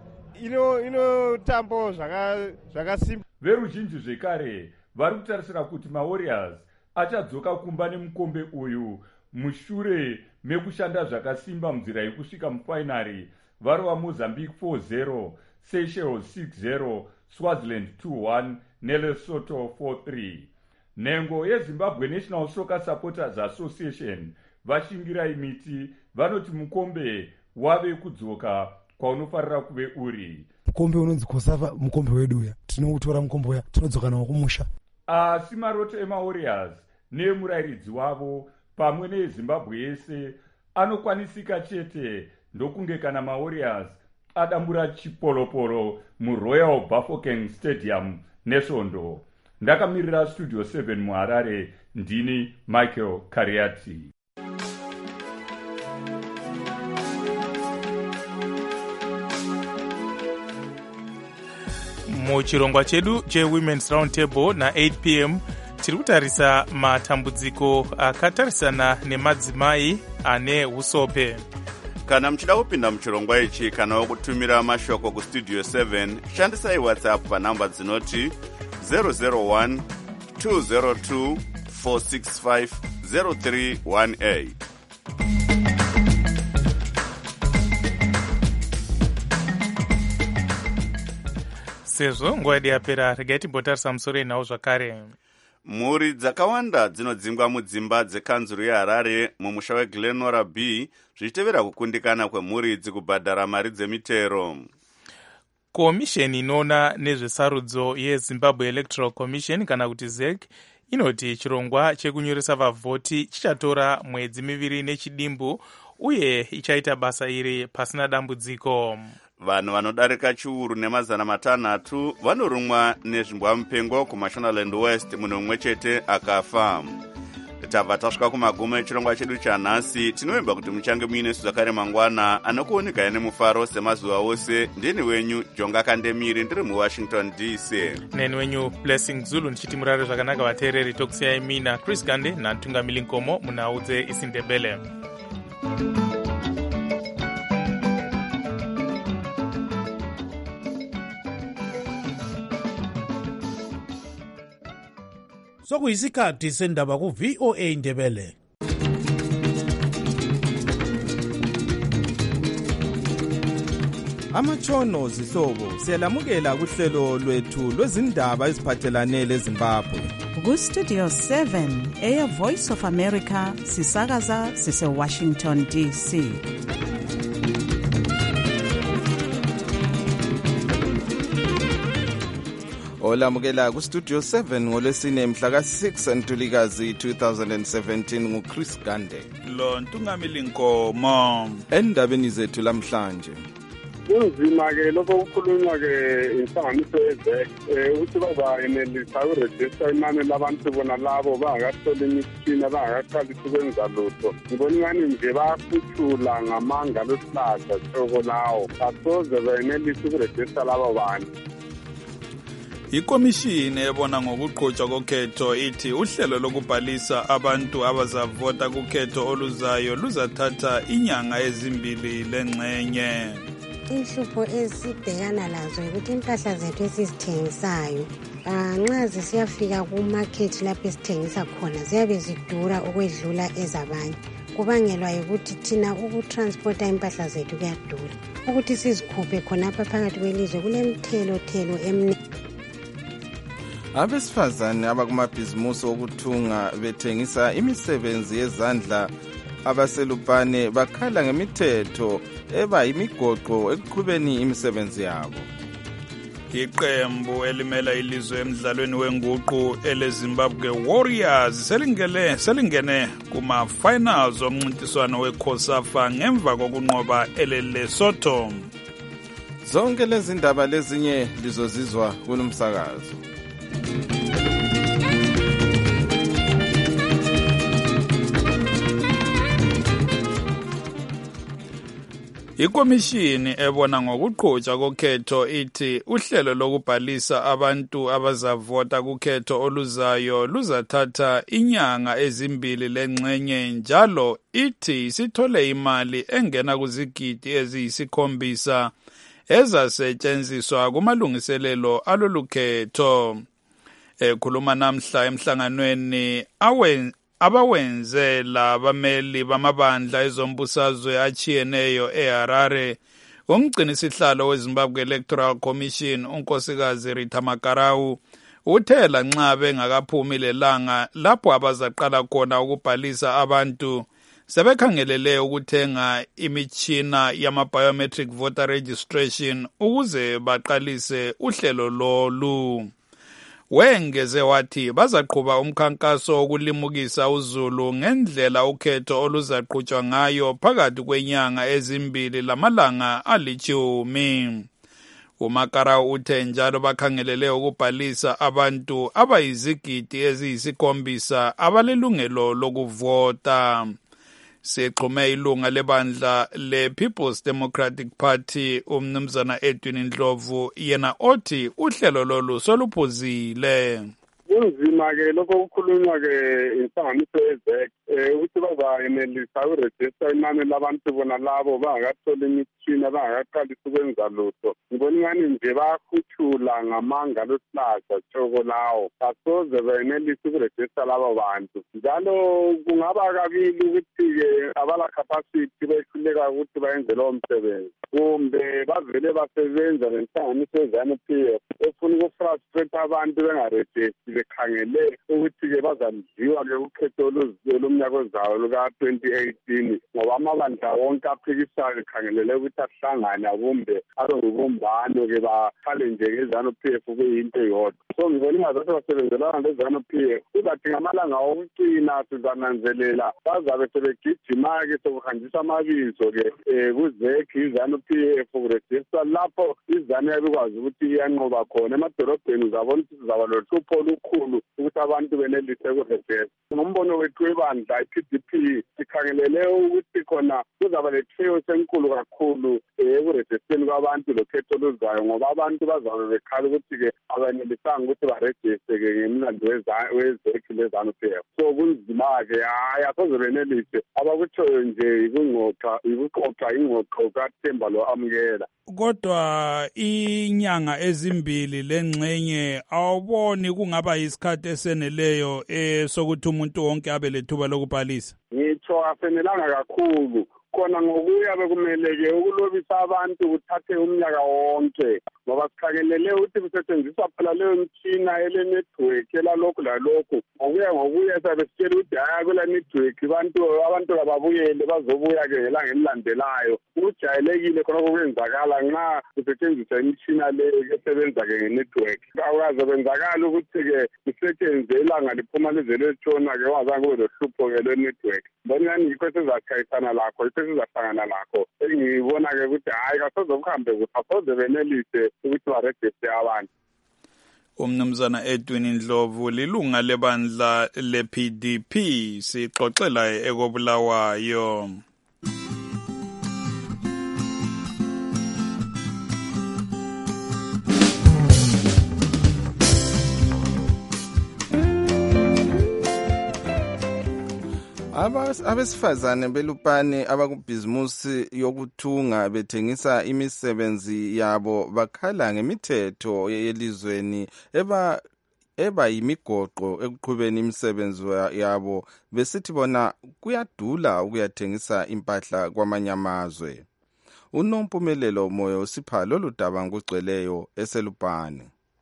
inotambawo zvakasimba.
Veruzhinji zvekare vari kutarisira kuti mawarriors achadzoka kumba nemukombe uyu mushure mekushanda zvakasimba munzira yekusvika mufainari varova Mozambique four zero, Seychelles six zero, Swaziland two one neLesotho four three. Nhengo yeZimbabwe National Soccer Supporters Association vashingirai miti vanoti mukombe wave kudzoka kwaunofarira kuve uri.
Mukombe unonzi Kosafa mukombe wedu uya tinoutora mukombe uya tinodzoka nawo kumusha.
Asi maroto emawarriors nemurayiridzi wavo pamwe neZimbabwe yese anokwanisika chete ndokunge kana mawarriors adambura chipolopolo muRoyal Bafokeng Stadium nesvondo. Ndakamirira Studio seven muHarare, ndini Michael Kariati.
Muchirongwa chedu cheWomen's Roundtable na eight p m tiri kutarisa matambudziko akatarisana nemadzimai ane usope.
Kana muchida kupinda muchirongwa ichi kana kutumira mashoko kustudio seven, shandisai WhatsApp panhamba dzinoti zero zero one two zero two four six five zero three one eight.
Sezvo nguva yedu yapera, regai timbotarisa musoro enhau zvakare.
Mhuri dzakawanda dzinodzingwa mudzimba dzekanzuru yeHarare mumusha weGlenora B zvichitevera kukundikana kwemhuri idzi kubhadhara mari dzemitero.
Komisheni inoona nezvesarudzo yeZimbabwe Electoral Commission kana kuti Z E C inoti chirongwa chekunyoresa vavhoti chichatora mwedzi miviri nechidimbu uye ichaita basa iri pasina dambudziko.
Vanhu vanodarika chiuru nemazana matanhatu vanorumwa nezvimbwamupengo kuMashonaland West munhu mumwe chete akafa. tabva tasvika kumagumo echirongwa chedu chanhasi. Tinovimba kuti muchange muine zvakare mangwana anokuoneka nemufaro semazuva ose. Ndini wenyu Jonga Kandemiri ndiri muWashington D C.
Neni wenyu Blessing Zulu ndichiti murare zvakanaka vateereri. Tokusiyai mina Chris Gande natungamiri nkomo munhau dzeIsindebele.
sokuyisikhathi sendaba ku-V O A Ndebele.
Amatshono zihlobo siyalamukela kuhlelo lwethu lwezindaba eziphathelane leZimbabwe.
Ku-Studio seven eya Voice of America sisakaza sise-Washington D C.
Olamukela ku-Studio seven ngolwesine mhla ka-six Ntulikazi two thousand seventeen nguChris Gande.
Lo Ntungamili Nkomo.
Endabeni zethu lamhlanje.
Kunzima-ke lokho kukhulunywa-ke inhlanganiso yezek um ukuthi bazayenelisa ukurejista inani labantu bona labo bangakatholi imitshina bangakaqalisa ukwenza lutho. Ngibona ingani nje bayakhuthula ngamanga lwesihlahla tshoko lawo asoze bayenelisa ukurejista labo bantu.
Ikomishini ebona ngokuqhutshwa kokhetho ithi uhlelo lokubhalisa abantu abazavota kukhetho oluzayo luzathatha inyanga ezimbili lengxenye.
Inhlupho esibhekana lazo ukuthi impahla zethu esizithengisayo nxa zisiyafika kumarket lapho esithengisa khona ziyabe zidura ukwedlula ezabanye. Kubangelwa ukuthi thina ukutransporta impahla zethu kuyadura. Ukuthi sizikhuphe khonapha phakathi kwelizwe kulemithelo thelo emningi.
Abesifazane abakumabhizimusi okuthunga bethengisa imisebenzi yezandla abaselupane bakhala ngemithetho eba yimigoqo ekuqhubeni imisebenzi yabo.
Iqembu elimela ilizwe emidlalweni wenguqu eleZimbabwe Warriors selingene selingene kuma-finals omncintiswano weCOSAFA ngemva kokunqoba eleLesotho.
Zonke lezi ndaba lezinye lizozizwa kulomsakazo.
Ikomishini ebona ngokuqhutshwa kokhetho ithi uhlelo lokubhalisa abantu abazavota kukhetho oluzayo luzathatha inyanga ezimbili lengxenye njalo ithi isithole imali engena kuzigidi eziyisikhombisa ezasetshenziswa kumalungiselelo alolukhetho. Ekhuluma namhla emhlanganweni awen abawenzela abameli bamabandla ezombusazwe achiyeneyo eHarare, umgcini sihlalo weZimbabwe Electoral Commission unkosikazi Rita Makarau uthela nxa bengakaphumi lelanga lapho abazaqala khona ukubhalisa abantu sebekhangelele ukuthenga imitshina yama-biometric voter registration ukuze baqalise uhlelo lolu. Wengeze wathi bazaqhuba umkhankaso wokulimukisa uzulu ngendlela ukhetho oluzaqhutshwa ngayo phakathi kwenyanga ezimbili lamalanga alichumi. uMakarau uthe njalo bakhangelele ukubhalisa abantu abayizigidi eziyisikhombisa abalelungelo lokuvota. Sexhume ilunga lebandla le-People's Democratic Party umnumzana Edwin Ndlovu yena othi uhlelo lolu soluphuzile.
Kunzima-ke lokho kukhulunywa-ke inhlanganiso yezek um ukuthi bazayenelisa ukurejista inani labantu bona labo bangakatholi imitshina bangakaqalisa ukwenza lutho. Ngibona ingani nje bayakhuthula ngamanga lwesihlahla tshoko lawo asoze bayenelisa ukurejista labo bantu. Njalo kungaba kabili ukuthi-ke abala-capacity behluleka ukuthi bayenze lowo msebenzi kumbe bavele basebenza nenhlanganiso ye-ZANU-P F efuna ukufrustrate abantu bengarejisti bekhangele ukuthi-ke bazadliwa-ke ukhetho lomnyaka ozayo luka-twenty eighteen ngoba amabandla wonke aphikisayo ekhangelele ukuthi ahlangane kumbe abe ngubumbano-ke bakhale nje nge-ZANU-P F kuyinto eyodwa. So ngibona ingazathi basebenzelana le-ZANU-P F kuzathi ngamalanga okucina sizananzelela bazabe sebegijima-ke sokuhanjisa amabizo-ke um kuzekhi i-ZANU-P F kurejista lapho iZANU yabe ikwazi ukuthi iyanqoba khona emadolobheni uzabona ukuthi sizaba lohlupho olukhulu ukuthi abantu benelise ukurejista. Ngombono wethu webandla i-P D P sikhangelele ukuthi khona kuzaba lethiyo senkulu kakhulu ekurejisteni kwabantu lokhetho oluzayo, ngoba abantu bazabe bekhala ukuthi-ke abanelisanga ukuthi barejiste-ke ngemlando wezekhi lezanu-P F. So kunzima-ke, hayi asoze benelise. Abakutshoyo nje ikunqoqa ikuqoqa ingqoqo kaThemba lo amukela.
Kodwa inyanga ezimbili lengxenye awuboni kungaba yisikhathi eseneleyo eh sokuthi umuntu wonke abe lethuba lokubhalisa?
Ngitsho asenelanga kakhulu. Khona ngokuya bekumele-ke ukulobisa abantu kuthathe umnyaka wonke, ngoba sikhangelele ukuthi kusetshenziswa phela leyo mtshina ele-network elalokhu lalokhu. Ngokuya ngokuya sabe sitshela ukuthi hhayi kula network abantu abantu kababuyele bazobuya-ke ngelanga elilandelayo. Kujayelekile khonokho kwenzakala nxa kusetshenziswa imitshina le esebenza-ke nge-network. Akukaze kwenzakala ukuthi-ke kusetshenzwe ilanga liphuma lize letshona-ke wazange kube lohlupho-ke lwe-network. Mbona ingani yikho esizachayisana lakho, sizahlangana lakho. Engibona-ke ukuthi hhayi kasoze kuhambe kuthi asoze benelise ukuthi barejiste abantu.
Umnumzana Edwin Ndlovu lilunga lebandla le-P D P sixoxela ekobulawayo.
Abesifazane belupane abakubhizimusi yokuthunga bethengisa imisebenzi yabo bakhala ngemithetho yelizweni eba eba yimigoqo ekuqhubeni imisebenzi yabo besithi bona kuyadula ukuyathengisa impahla kwamanye amazwe. Unompumelelo Moyo usipha lolu daba ngokugcweleyo eselupane.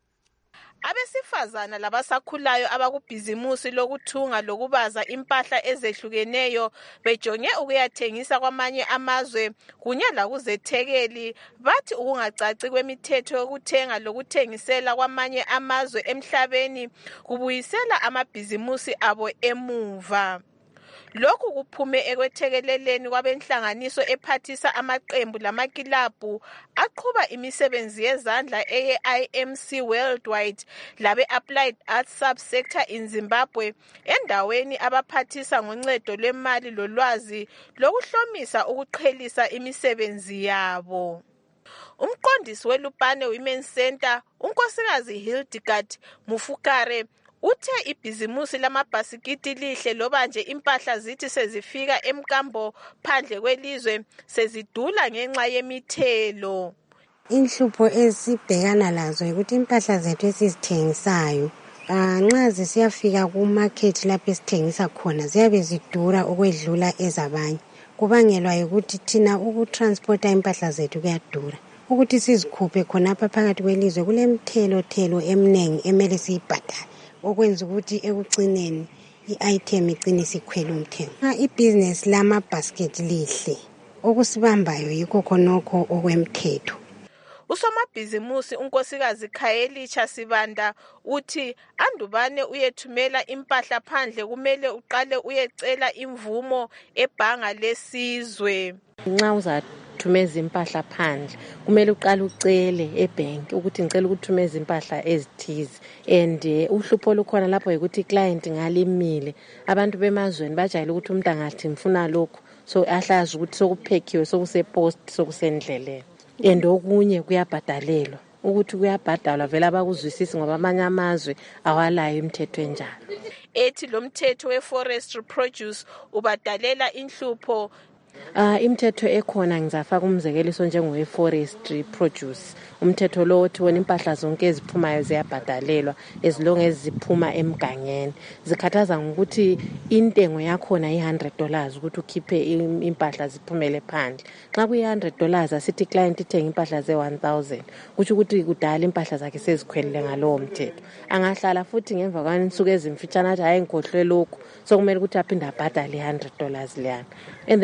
Abesifazana labasakhulayo abakubhizimusi lokuthunga lokubaza impahla ezehlukeneyo bejonge ukuyathengisa kwamanye amazwe kunye lakuzethekeli bathi ukungacaci kwemithetho yokuthenga lokuthengisela kwamanye amazwe emhlabeni kubuyisela amabhizimusi abo emuva. Lokhu kuphume ekwethekeleleni kwabenhlanganiso ephathisa amaqembu lamakilabhu aqhuba imisebenzi yezandla eye I M C Worldwide labe Applied Arts Subsector in Zimbabwe endaweni abaphathisa ngoncedo lwemali lolwazi lokuhlomisa ukuqhelisa imisebenzi yabo. Umqondisi weLupane Women's Center unkosikazi Hildegard Mufukare uthe ibhizimusi lamabhasikiti lihle loba nje impahla zithi sezifika emkambo phandle kwelizwe sezidula ngenxa yemithelo.
Inhlupho esibhekana lazo ukuthi impahla zethu esizithengisayo nxa zisiyafika ku-market lapho esithengisa khona ziyabe zidura ukwedlula ezabanye. Kubangelwa ukuthi thina ukutransporta impahla zethu kuyadura. Ukuthi sizikhuphe khonapha phakathi kwelizwe kulemithelo thelo eminingi emele siyibhadale. Okwenza ukuthi ekucineni i-item igcine sikhwela umthengo. Ibhizinesi lamabhasiketi lihle okusibambayo yikho khonokho okwemthetho.
Usomabhizimusi unkosikazi Khayelicha Sibanda uthi andubane uyethumela impahla phandle kumele uqale uyecela imvumo ebhanga lesizwe.
Nxa uzathumeza impahla phandle kumele uqale ucele ebank ukuthi ngicela ukuthumeza impahla ezithize and uhlupho lukhona lapho ukuthi client ngalimile. Abantu bemazweni bajayele ukuthi umuntu angathi ngifuna lokho so ahlazi ukuthi sokuphekiwe sokusepost sokusendleleni. And okunye kuyabhadalelwa ukuthi kuyabhadalwa vele abakuzwisisi ngoba amanye amazwe awalayo imithetho enjalo.
Ethi lo mthetho we-forestry produce ubadalela inhlupho.
Uh, imithetho ekhona ngizafaka umzekeliso njengowe-forestry produce. Umthetho lo othi wona impahla zonke eziphumayo ziyabhadalelwa as long as ziphuma emgangeni. Zikhathaza ngokuthi intengo yakhona i-one hundred dollars ukuthi ukhiphe impahla ziphumele phandle. Xa kuyi-one hundred dollars asithi client ithenga impahla ze-one thousand. Kuthi ukuthi kudala impahla zakhe sezikhwelile ngalowo mthetho. Angahlala futhi ngemva kwansuku ezimfitshane athi hayi ngikhohlwe lokhu. So kumele ukuthi aphinde abhadale i-one hundred dollars leyana. And then okunye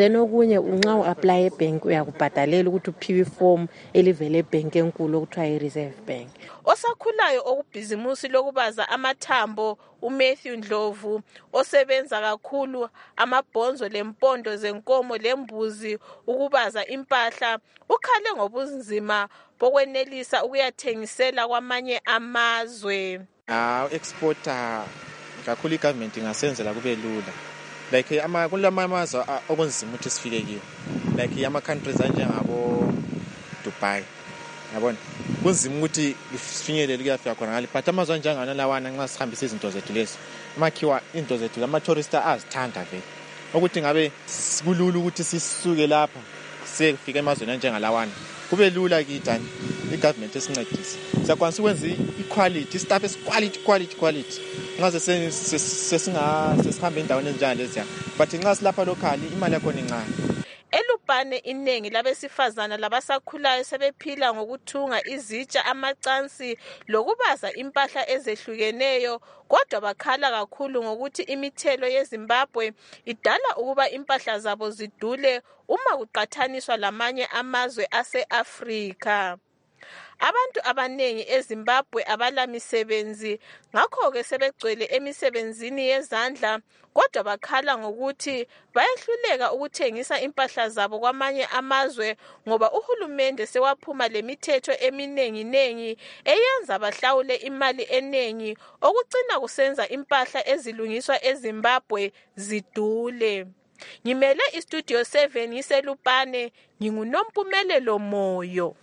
okunye nxa u-apply ebhenki uyakubhadalela ukuthi uphiwe ifomu elivele ebhenki enkulu okuthiwa i-Reserve Bank.
Osakhulayo okubhizimusi lokubaza amathambo uMatthew Ndlovu osebenza kakhulu amabhonzo lempondo zenkomo lembuzi ukubaza impahla ukhale ngobunzima bokwenelisa ukuyathengisela kwamanye amazwe.
Ah, exporter kakhulu igovernment ingasenzela kube lula. Like ama kulamazwe okunzima ukuthi sifike kiwo. Like ama countries anjengabo Dubai. Yabona? Kunzima ukuthi sifinyelele kuyafika khona ngale but amazwe anjengana lawana nxa sihambisa izinto zethu lezi. Amakhiwa into zethu ama tourists azithanda vele. Ukuthi ngabe kulula ukuthi sisuke lapha sifike emazweni anjengalawana. Kube lula kitani igovernment esincedisa. Siyakwanisa ukwenza iquality, staff is quality quality quality. Ngaze sesinga sesihamba endaweni enjani leziya. But nxa silapha locally imali yakho incane.
Elupane iningi labesifazana labasakhulayo sebephila ngokuthunga izitsha amacansi lokubaza impahla ezehlukeneyo kodwa bakhala kakhulu ngokuthi imithelo yeZimbabwe idala ukuba impahla zabo zidule uma kuqathaniswa lamanye amazwe ase-Afrika. Abantu abanengi eZimbabwe abalamisebenzi ngakho ke sebegcwele emisebenzini yezandla kodwa bakhala ngokuthi bayehluleka ukuthengisa impahla zabo kwamanye amazwe ngoba uhulumende sewaphuma lemithetho eminengi nengi eyenza bahlawule imali enengi okucina kusenza impahla ezilungiswa eZimbabwe zidule. Ngimele iStudio seven ngiselupane nginguNompumelelo Moyo.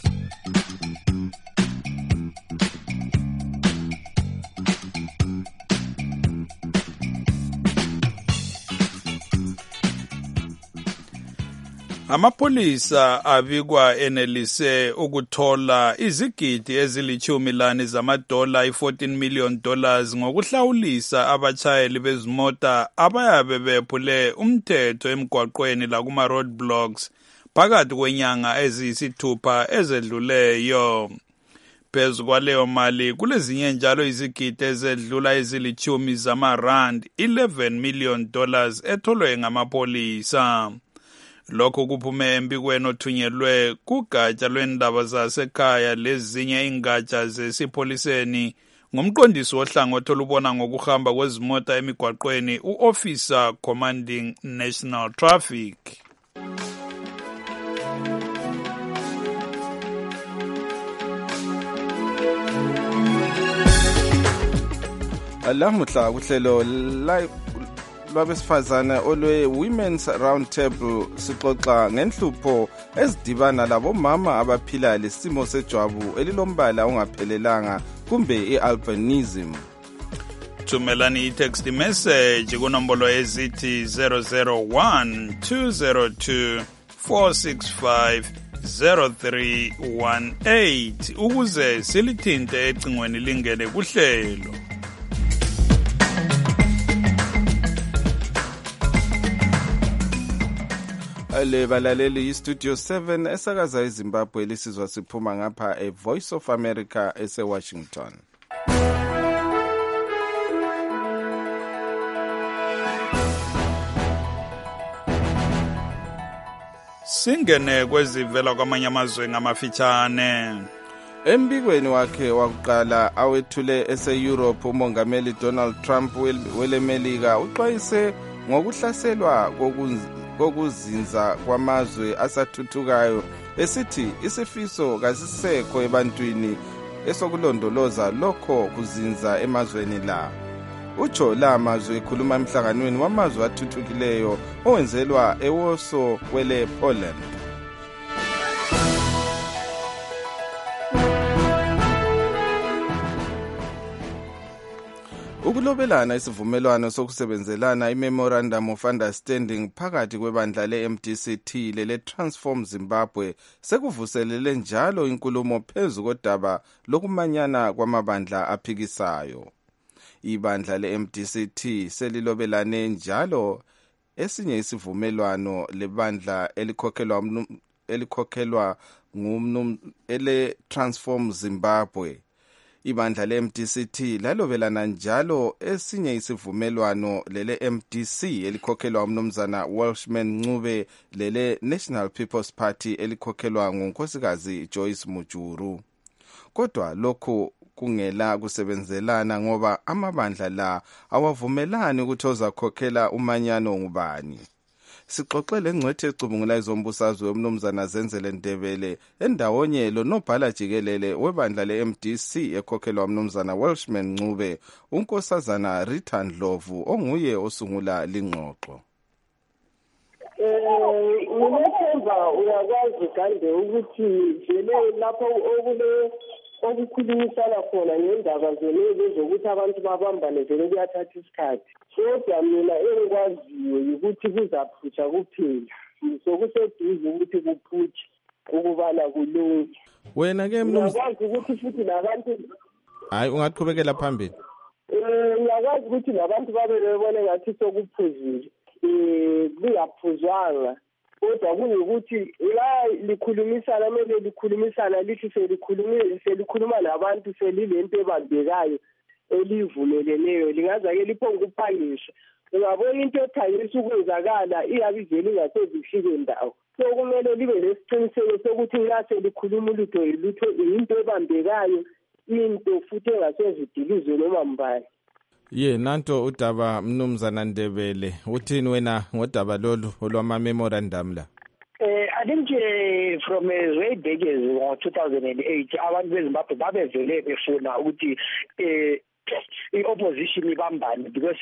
Amapolisa abikwa enelise ukuthola izigidi ezilichumi lane zamadola i-fourteen million dollars ngokuhlawulisa abachayeli bezimota abayabe bephule umthetho emgwaqweni lakuma roadblocks phakathi kwenyanga eziyisithupha ezedluleyo. Phezu kwaleyo mali kulezinye njalo izigidi ezedlula ezilichumi zamarand eleven million dollars etholwe ngamapolisa. Lokho kuphume embikweni othunyelwe kugatsha lwendaba zasekhaya lezinye ingatsha zesipoliseni ngumqondisi wohlangothi olubona ngokuhamba kwezimota emigwaqweni u-Officer Commanding National Traffic.
Lamuhla kuhlelo live lwabesifazana olwe Women's Round Table sixoxa ngenhlupho ezidibana labomama abaphila lesimo sejwabu elilombala ongaphelelanga kumbe i-albinism.
Thumelani i-text message kunombolo ezithi zero zero one two zero two four six five zero three one eight ukuze silithinte ecingweni lingene kuhlelo.
Le balaleli iStudio seven esakaza eZimbabwe lisizwa siphuma ngapha eVoice of America ese-Washington.
Singene kwezivela kwamanye amazwe ngamafitshane.
Embikweni wakhe wakuqala awethule ese-Europe umongameli Donald Trump welemelika uxwayise ngokuhlaselwa kokuzinza kwamazwe asathuthukayo esithi isifiso kasisekho ebantwini esokulondoloza lokho kuzinza emazweni la. Utsho la mazwe ekhuluma emhlanganweni wamazwe athuthukileyo owenzelwa eWarsaw kwele Poland. Ukulobelana isivumelwano sokusebenzelana iMemorandum of Understanding phakathi kwebandla le-M D C T lele Transform Zimbabwe sekuvuselele njalo inkulumo phezu kodaba lokumanyana kwamabandla aphikisayo. Ibandla le-M D C T selilobelane njalo esinye isivumelwano lebandla elikhokhelwa elikhokhelwa ngumnum ele Transform Zimbabwe. Ibandla le-M D C T lalobelana njalo esinye isivumelwano lele M D C elikhokhelwa umnumzana Welshman Ncube lele National People's Party elikhokhelwa ngunkosikazi Joyce Mujuru. Kodwa lokhu kungela kusebenzelana ngoba amabandla la awavumelani ukuthi ozakhokhela umanyano ngubani. Sixoxele ngcwethe ecubungula izombusazwe umnumzana Zenzele Ndebele endawonye lo nobhala jikelele webandla le-M D C ekhokhelwa umnumzana Welshman Ncube, unkosazana Rita Ndlovu onguye osungula lingxoxo.
Eh unethemba uyakwazi kande ukuthi vele lapho okule okukhulumisana khona ngendaba zenele zokuthi abantu babambane vele kuyathatha isikhathi. Kodwa mina engikwaziyo ukuthi kuzaphutsha kuphela. Sokuseduze ukuthi kuphutshe ukubana kulunge.
Wena ke mnumzana
uyakwazi ukuthi futhi nabantu
hayi ungaqhubekela phambili.
Eh uyakwazi ukuthi nabantu babe bebone ngathi sokuphuzile. Eh kuyaphuzwanga. Kodwa kuyukuthi la likhulumisana mele likhulumisana lithi selikhuluma selikhuluma nabantu selilento ebambekayo elivumeleneyo lingaza ke liphonga ukuphangisha. Ungabona into ethayisa ukwenzakala iyabizela ingasezifike ndawo. So kumele libe lesiqiniseko sokuthi la selikhuluma ulutho yilutho into ebambekayo into futhi engasezidilizwe noma mbani.
Ye nanto udaba mnumzana Ndebele uthini wena ngodaba lolu olwama memorandum la?
Eh I think uh, from uh, way back as uh, two thousand eight abantu beZimbabwe babevele befuna ukuthi eh i-opposition ibambane because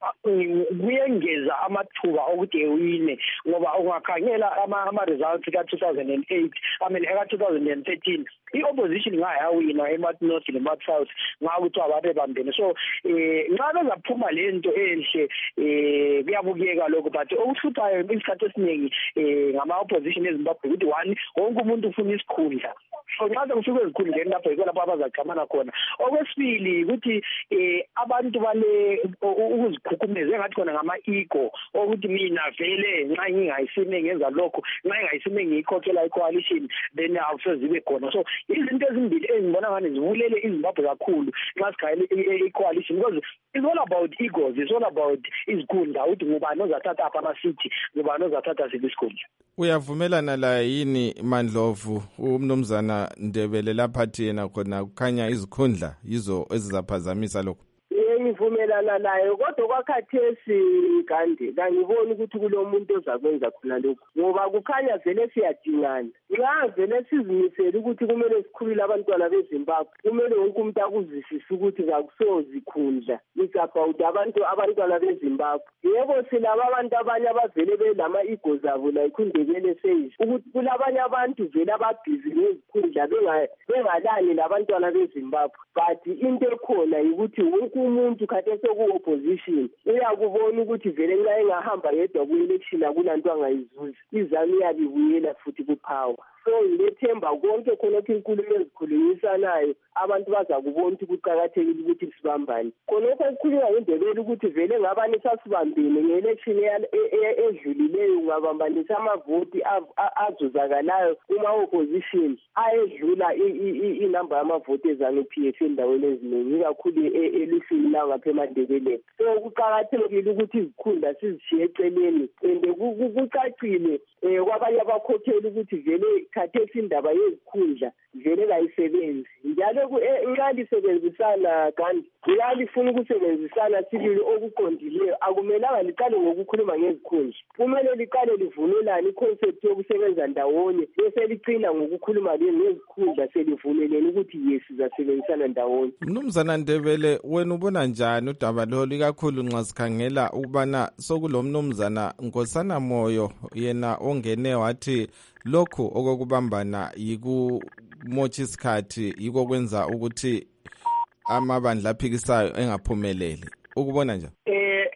kuyengeza amathuba okuthi ewine ngoba ungakhangela ama-results ka-two thousand eight I mean eka-two thousand thirteen i-opposition ngayawina ema-north nema-south ngakuthi abantu ebambene so um nxa bezaphuma le nto enhle um kuyabukeka lokho but okuhluphayo isikhathi esiningi um ngama-opposition eZimbabwe ukuthi one wonke umuntu ufuna isikhundla so nxa sekufika ezikhundleni lapho yikho lapho abazagxamana khona. Okwesibili ukuthi eh abantu bale ukuzikhukhumeza engathi khona ngama-ego ukuthi mina vele nxa ngingayisime ngenza lokho nxa ngingayisime ngiyikhokhela i-coalition then awusoze zibe khona. So izinto ezimbili engibona ngani zivulele iZimbabwe kakhulu nxa sikhayele i-coalition because it's all about egos, it's all about izikhundla ukuthi ngubani ozathatha apha amasithi ngubani ozathatha siphi isikhundla.
Uyavumelana la yini Mandlovu umnumzana Ndebele lapha yena khona kukhanya izikhundla yizo ezizaphazamisa lokho?
Ngivumelana nayo kodwa kwakhathesi kanti kangiboni ukuthi kulomuntu ozakwenza khona lokho ngoba kukhanya vele siyadingana. Nxa vele sizimisela ukuthi kumele sikhulule abantwana beZimbabwe kumele wonke umuntu akuzwisise ukuthi akusozikhundla it's about abantu abantwana beZimbabwe. Yebo silaba abantu abanye abavele belama ego zabo la ikhundekele seyisi ukuthi kulabanye abantu vele ababhizi ngezikhundla bengalani labantwana beZimbabwe but into ekhona ukuthi wonke umuntu khathe soku-opposition uyakubona ukuthi vele nxa engahamba yedwa ku-election akunanto angayizuzi izami iyabibuyela futhi kupower. So ngilethemba konke khonokho inkulumo ezikhulumisanayo abantu bazakubona ukuthi kuqakathekile ukuthi sibambane. Khonokho kukhulunywa ngendebele ukuthi vele ngabani sasibambene nge-election edlulileyo ungabambanisa amavoti azuzakalayo kuma-opposition ayedlula inamba yamavoti ezangu-P F endaweni eziningi ikakhulu eluhlwini langapha eMandebeleni. So kuqakathekile ukuthi izikhundla sizishiye eceleni and kucacile um kwabanye abakhokheli ukuthi vele khathesi indaba yezikhundla vele kayisebenzi njalo nxa lisebenzisana kanti nxa lifuna ukusebenzisana sibili okuqondileyo akumelanga liqale ngokukhuluma ngezikhundla kumele liqale livumelane iconcept yokusebenza ndawonye bese licina ngokukhuluma ngezikhundla selivuleleni ukuthi yes sizasebenzisana ndawonye.
Mnumzana Ndebele wena ubona njani udaba lolu ikakhulu nxa sikhangela ukubana sokulo mnumzana Nkosana Moyo yena ongene wathi lokhu okokubambana yikumotsha isikhathi yiko kwenza ukuthi amabandla aphikisayo engaphumeleli ukubona njani?
Eh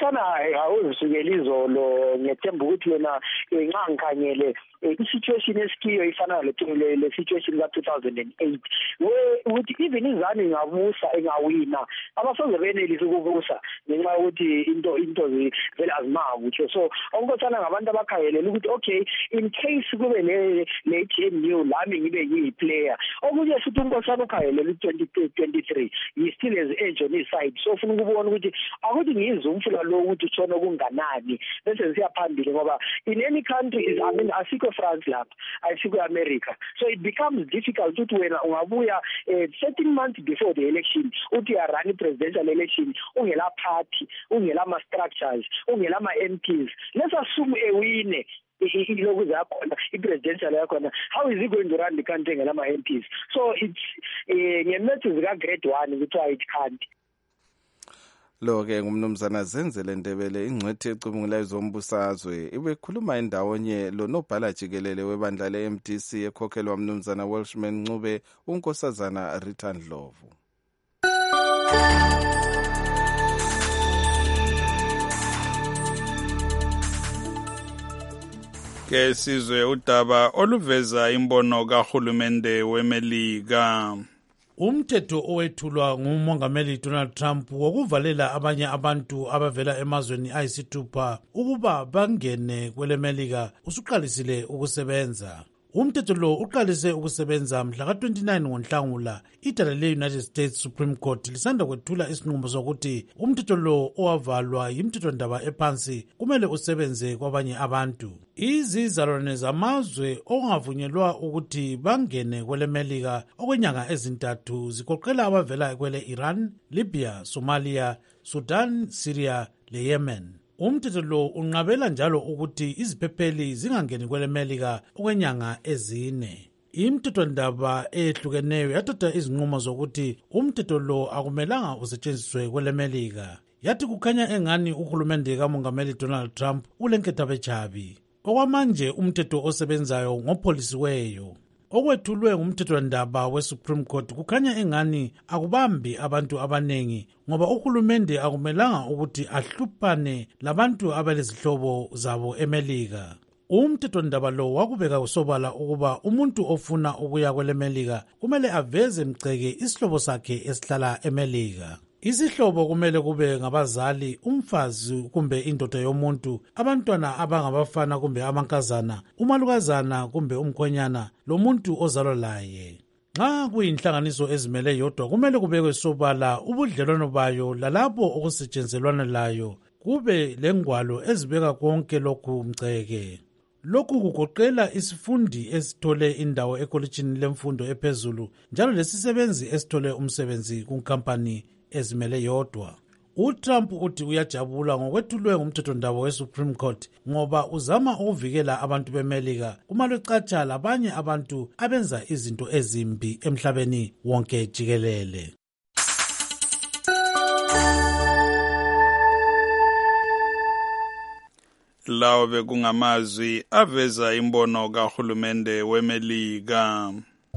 Nkosana awuzisukela izolo ngethemba ukuthi wena nxa ngikhangele i-situation esikiyo ifana le situation ka-two thousand eight ukuthi even izanu ingabusa ingawina abasoze benelise ukubusa ngenxa yokuthi into into vele azimakutsho. So onkosana ngabantu abakhangelela ukuthi okay in case kube le le G N U lami ngibe ngiyi-player okunye futhi unkosana ukhangelela u-twenty twenty-three he still has edge on his side. So ufuna ukubona ukuthi akuthi ngiyizwe umfula lo ukuthi utshona okunganani bese siya phambili ngoba in any country is I mean asikho France lapha asikho America. So it becomes difficult ukuthi wena ungabuya thirteen months before the election uthi ya run presidential election ungela party ungela ma structures ungela ma M Ps. Let's assume ewine iloku zakhona i-presidential yakhona, how is he going to run the country ngela M Ps? So it's ngemethu zika grade one kuthiwa it can't.
Lo ke ngumnumzana Zenzele Ndebele ingcwethi ecubungulayo zombusazwe ibekhuluma indawonye lo nobhala jikelele webandla le-M D C ekhokhelwa umnumzana Welshman Ncube unkosazana Rita Ndlovu.
Ke sizwe udaba oluveza imbono kahulumende weMelika.
Umthetho owethulwa ngumongameli Donald Trump wokuvalela abanye abantu abavela emazweni ayisithupha ukuba bangene kweleMelika usuqalisile ukusebenza. Umthetho lo uqalise ukusebenza mhla ka twenty-nine ngoNhlangula. Idala le-United States Supreme Court lisanda kwethula isinqumo sokuthi umthetho lo owavalwa yimthethondaba ephansi kumele usebenze kwabanye abantu. Izizalwane zamazwe ongavunyelwa ukuthi bangene kweleMelika okwenyanga ezintathu zigoqela abavela kwele Iran, Libya, Somalia, Sudan, Syria le Yemen. Umthetho lo unqabela njalo ukuthi iziphepheli zingangeni kweleMelika okwenyanga ezine. Imthethondaba ehlukeneyo yathatha izinqumo zokuthi umthetho lo akumelanga usetshenziswe kweleMelika. Yathi kukhanya engani uhulumende kamongameli Donald Trump ulenkethabechabi. Okwamanje umthetho osebenzayo ngopholisiweyo okwethulwe ngumthethondaba we-Supreme Court kukhanya engani akubambi abantu abanengi ngoba uhulumende akumelanga ukuthi ahluphane labantu abalezihlobo zabo eMelika. Umthethondaba lo wakubeka kusobala ukuba umuntu ofuna ukuya kweleMelika kumele aveze mceke isihlobo sakhe esihlala eMelika. Isihlobo kumele kube ngabazali, umfazi kumbe indoda yomuntu, abantwana abangabafana kumbe amankazana, umalukazana kumbe umkhonyana, lo muntu ozalwa laye. Nxa kuyinhlanganiso ezimele yodwa kumele kubekwe sobala ubudlelwano bayo lalapho okusetshenzelwana layo, kube lengwalo ezibeka konke lokhu mceke. Lokhu kugoqela isifundi esithole indawo ekolitshini lemfundo ephezulu njalo lesisebenzi esithole umsebenzi kunkampani ezimele yodwa. UTrump uthi uyajabula ngokwethulwe ngumthethondaba we-Supreme Court ngoba uzama ukuvikela abantu beMelika uma lwecatsha labanye abantu abenza izinto ezimbi emhlabeni wonke jikelele.
Lawo bekungamazwi aveza imbono kahulumende weMelika.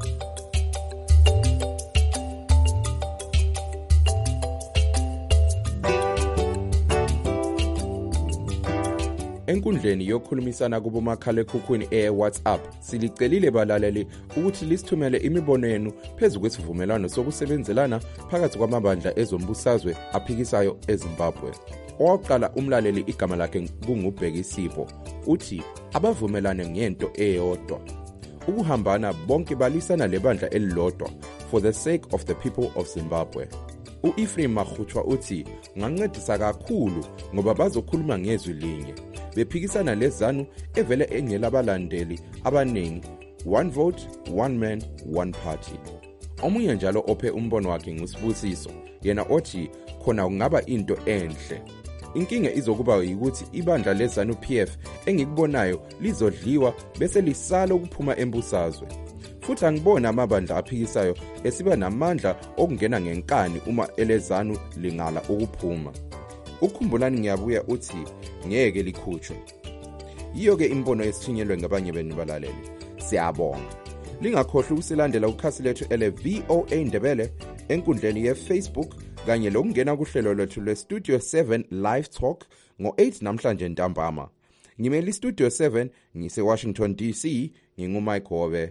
Enkundleni yokukhulumisana kubomakhalekhukhwini e-WhatsApp silicelile balaleli ukuthi lisithumele imibono yenu phezu kwesivumelwano sokusebenzelana phakathi kwamabandla ezombusazwe aphikisayo eZimbabwe. Oqala umlaleli igama lakhe kungubhekisipho uthi abavumelane ngento eyodwa ukuhambana bonke balisana lebandla elilodwa for the sake of the people of Zimbabwe. U-Ephraim Makhutshwa uthi ngancedisa kakhulu ngoba bazokhuluma ngezwi linye bephikisana lezanu evele engelabalandeli abaningi, one vote, one man, one party. Omunye njalo ophe umbono wakhe nguSibusiso, yena othi khona kungaba into enhle. Inkinga izokuba ukuthi ibandla lezanu P F engikubonayo lizodliwa bese lisala ukuphuma embusazwe. Futhi angibona amabandla aphikisayo esiba namandla okungena ngenkani uma elezanu lingala ukuphuma. Ukhumbulani ngiyabuya uthi ngeke likhutshwe. Yiyo ke imbono esithinyelwe ngabanye benu balaleli. Siyabonga. Lingakhohlwa ukusilandela ukhasi lethu ele V O A Ndebele enkundleni ye-Facebook kanye lokungena kuhlelo lwethu lwe-Studio seven Live Talk ngo-eight namhlanje ntambama. Ngimele i-Studio seven ngise-Washington D C, ngingumike Hobe.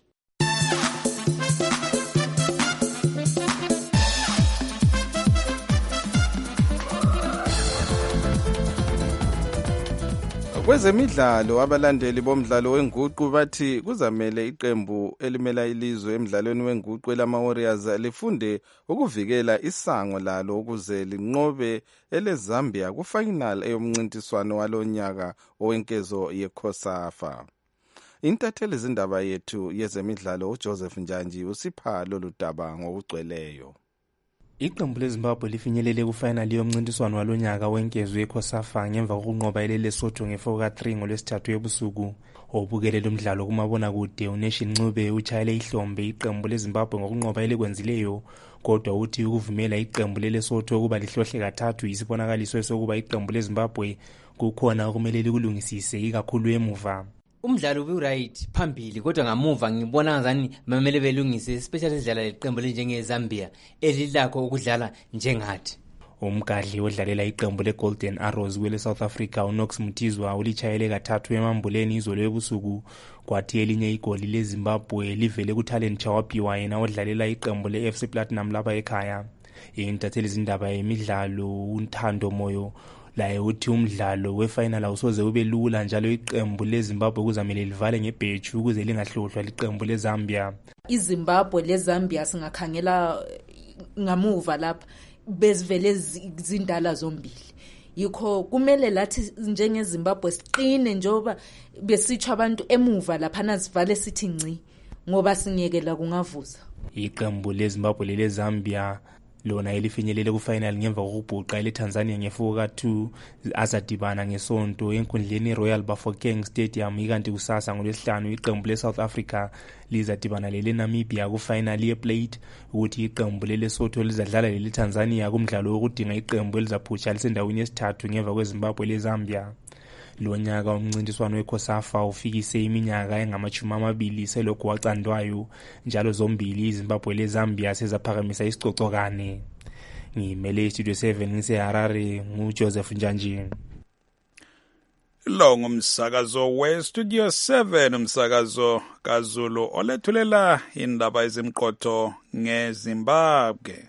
Kwezemidlalo, abalandeli bomdlalo wenguqu bathi kuzamele iqembu elimela ilizwe emidlalweni wenguqu elama-Warriors lifunde ukuvikela isango lalo ukuze linqobe eleZambia kufinal eyomncintiswano walonyaka owenkezo yeCOSAFA. Intatheli zindaba yethu yezemidlalo uJoseph Njanji usipha lolu daba ngokugcweleyo.
Iqembu leZimbabwe lifinyelele kufinal yomncintiswano walonyaka wenkezo yeCOSAFA ngemva kokunqoba iLesotho nge-four ka three ngolwesithathu ebusuku. Obukele lo mdlalo kumabona kude uNation Ncube utshayele ihlombe iqembu leZimbabwe ngokunqoba elikwenzileyo, kodwa uthi ukuvumela iqembu leLesotho ukuba lihlohle kathathu isibonakaliso sokuba iqembu leZimbabwe kukhona okumele likulungisise ikakhulu emuva.
Umdlalo ube-right phambili kodwa ngamuva ngibona ngazani bamele belungise, especially idlala leqembu lenjengeZambia elilakho ukudlala njengathi.
Umgadli odlalela iqembu leGolden Arrows kwele South Africa uNox Mtizwa ulitshayele kathathu emambuleni izolo ebusuku, kwathi elinye igoli leZimbabwe livele kuTalent Chawapiwa yena odlalela iqembu le-F C Platinum lapha ekhaya. Intatheli zindaba yemidlalo uNthando Moyo laye uthi umdlalo wefinal awusoze ube lula, njalo iqembu leZimbabwe kuzamele livale ngebheji ukuze lingahlohlwa liqembu leZambia.
iZimbabwe leZambia singakhangela ngamuva lapha bezivele zindala zombili, yikho kumele lathi njengeZimbabwe siqine njoba besitsho abantu emuva lapha nasivale sithi nci ngoba singiyekela kungavuza.
Iqembu leZimbabwe leZambia lona elifinyelele kufinal ngemva kokubhuqa leTanzania nge-four ka two azadibana ngesonto enkundleni Royal Bafokeng Stadium, ikanti kusasa ngolwesihlanu iqembu leSouth Africa lizadibana leNamibia kufinal yeplate, ukuthi iqembu leLesotho lizadlala leTanzania kumdlalo wokudinga iqembu elizaphutsha lisendaweni yesithathu ngemva kweZimbabwe leZambia. Lo nyaka umncintiswano weCOSAFA ufikise iminyaka engamachumi amabili selokhu wacandwayo, njalo zombili iZimbabwe leZambia sezaphakamisa isicocokane. Ngimele iStudio seven ngiseHarare nguJoseph Njanji.
Lo ngumsakazo weStudio seven, umsakazo kaZulu olethulela indaba ezimqotho ngeZimbabwe.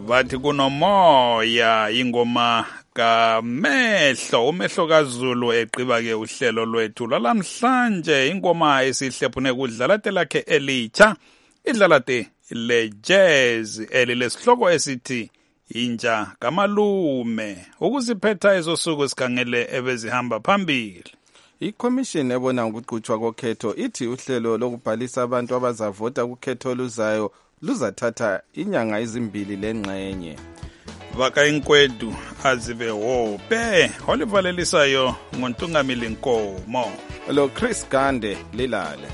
bathi kunomoya ingoma kamehlo umehlo kaZulu eqiba ke uhlelo lwethu lalamhlanje ingoma esihlephune kudlalate lakhe elitsha idlalate le jazz elilesihloko esithi inja kamalume ukuziphetha ezosuku sikhangele ebezihamba phambili.
iCommission ebona ukuqhutshwa kokhetho ithi uhlelo lokubhalisa abantu abazavota kukhetho luzayo luzathatha inyanga ezimbili lengxenye.
Vakainkwedu azibe hope olivalelisayo ngontungamili Nkomo
lo Chris Gande lilale.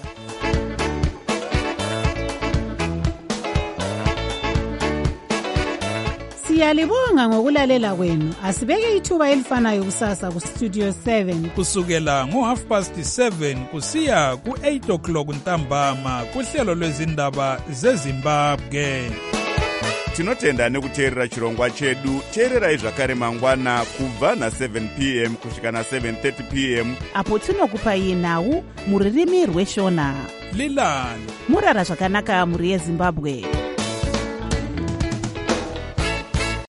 Siyalibonga ngokulalela kwenu. Asibeke ithuba elifanayo kusasa ku Studio seven
kusukela ngo half past seven kusiya ku eight o'clock ntambama kuhlelo lwezindaba zeZimbabwe.
Tinotenda nekuteerera chirongwa chedu. Teererai zvakare mangwana kubva na seven p m kusvika na seven thirty p m
apo tinokupai nhau muririmi rweshona.
Lilani
murara zvakanaka muri yeZimbabwe.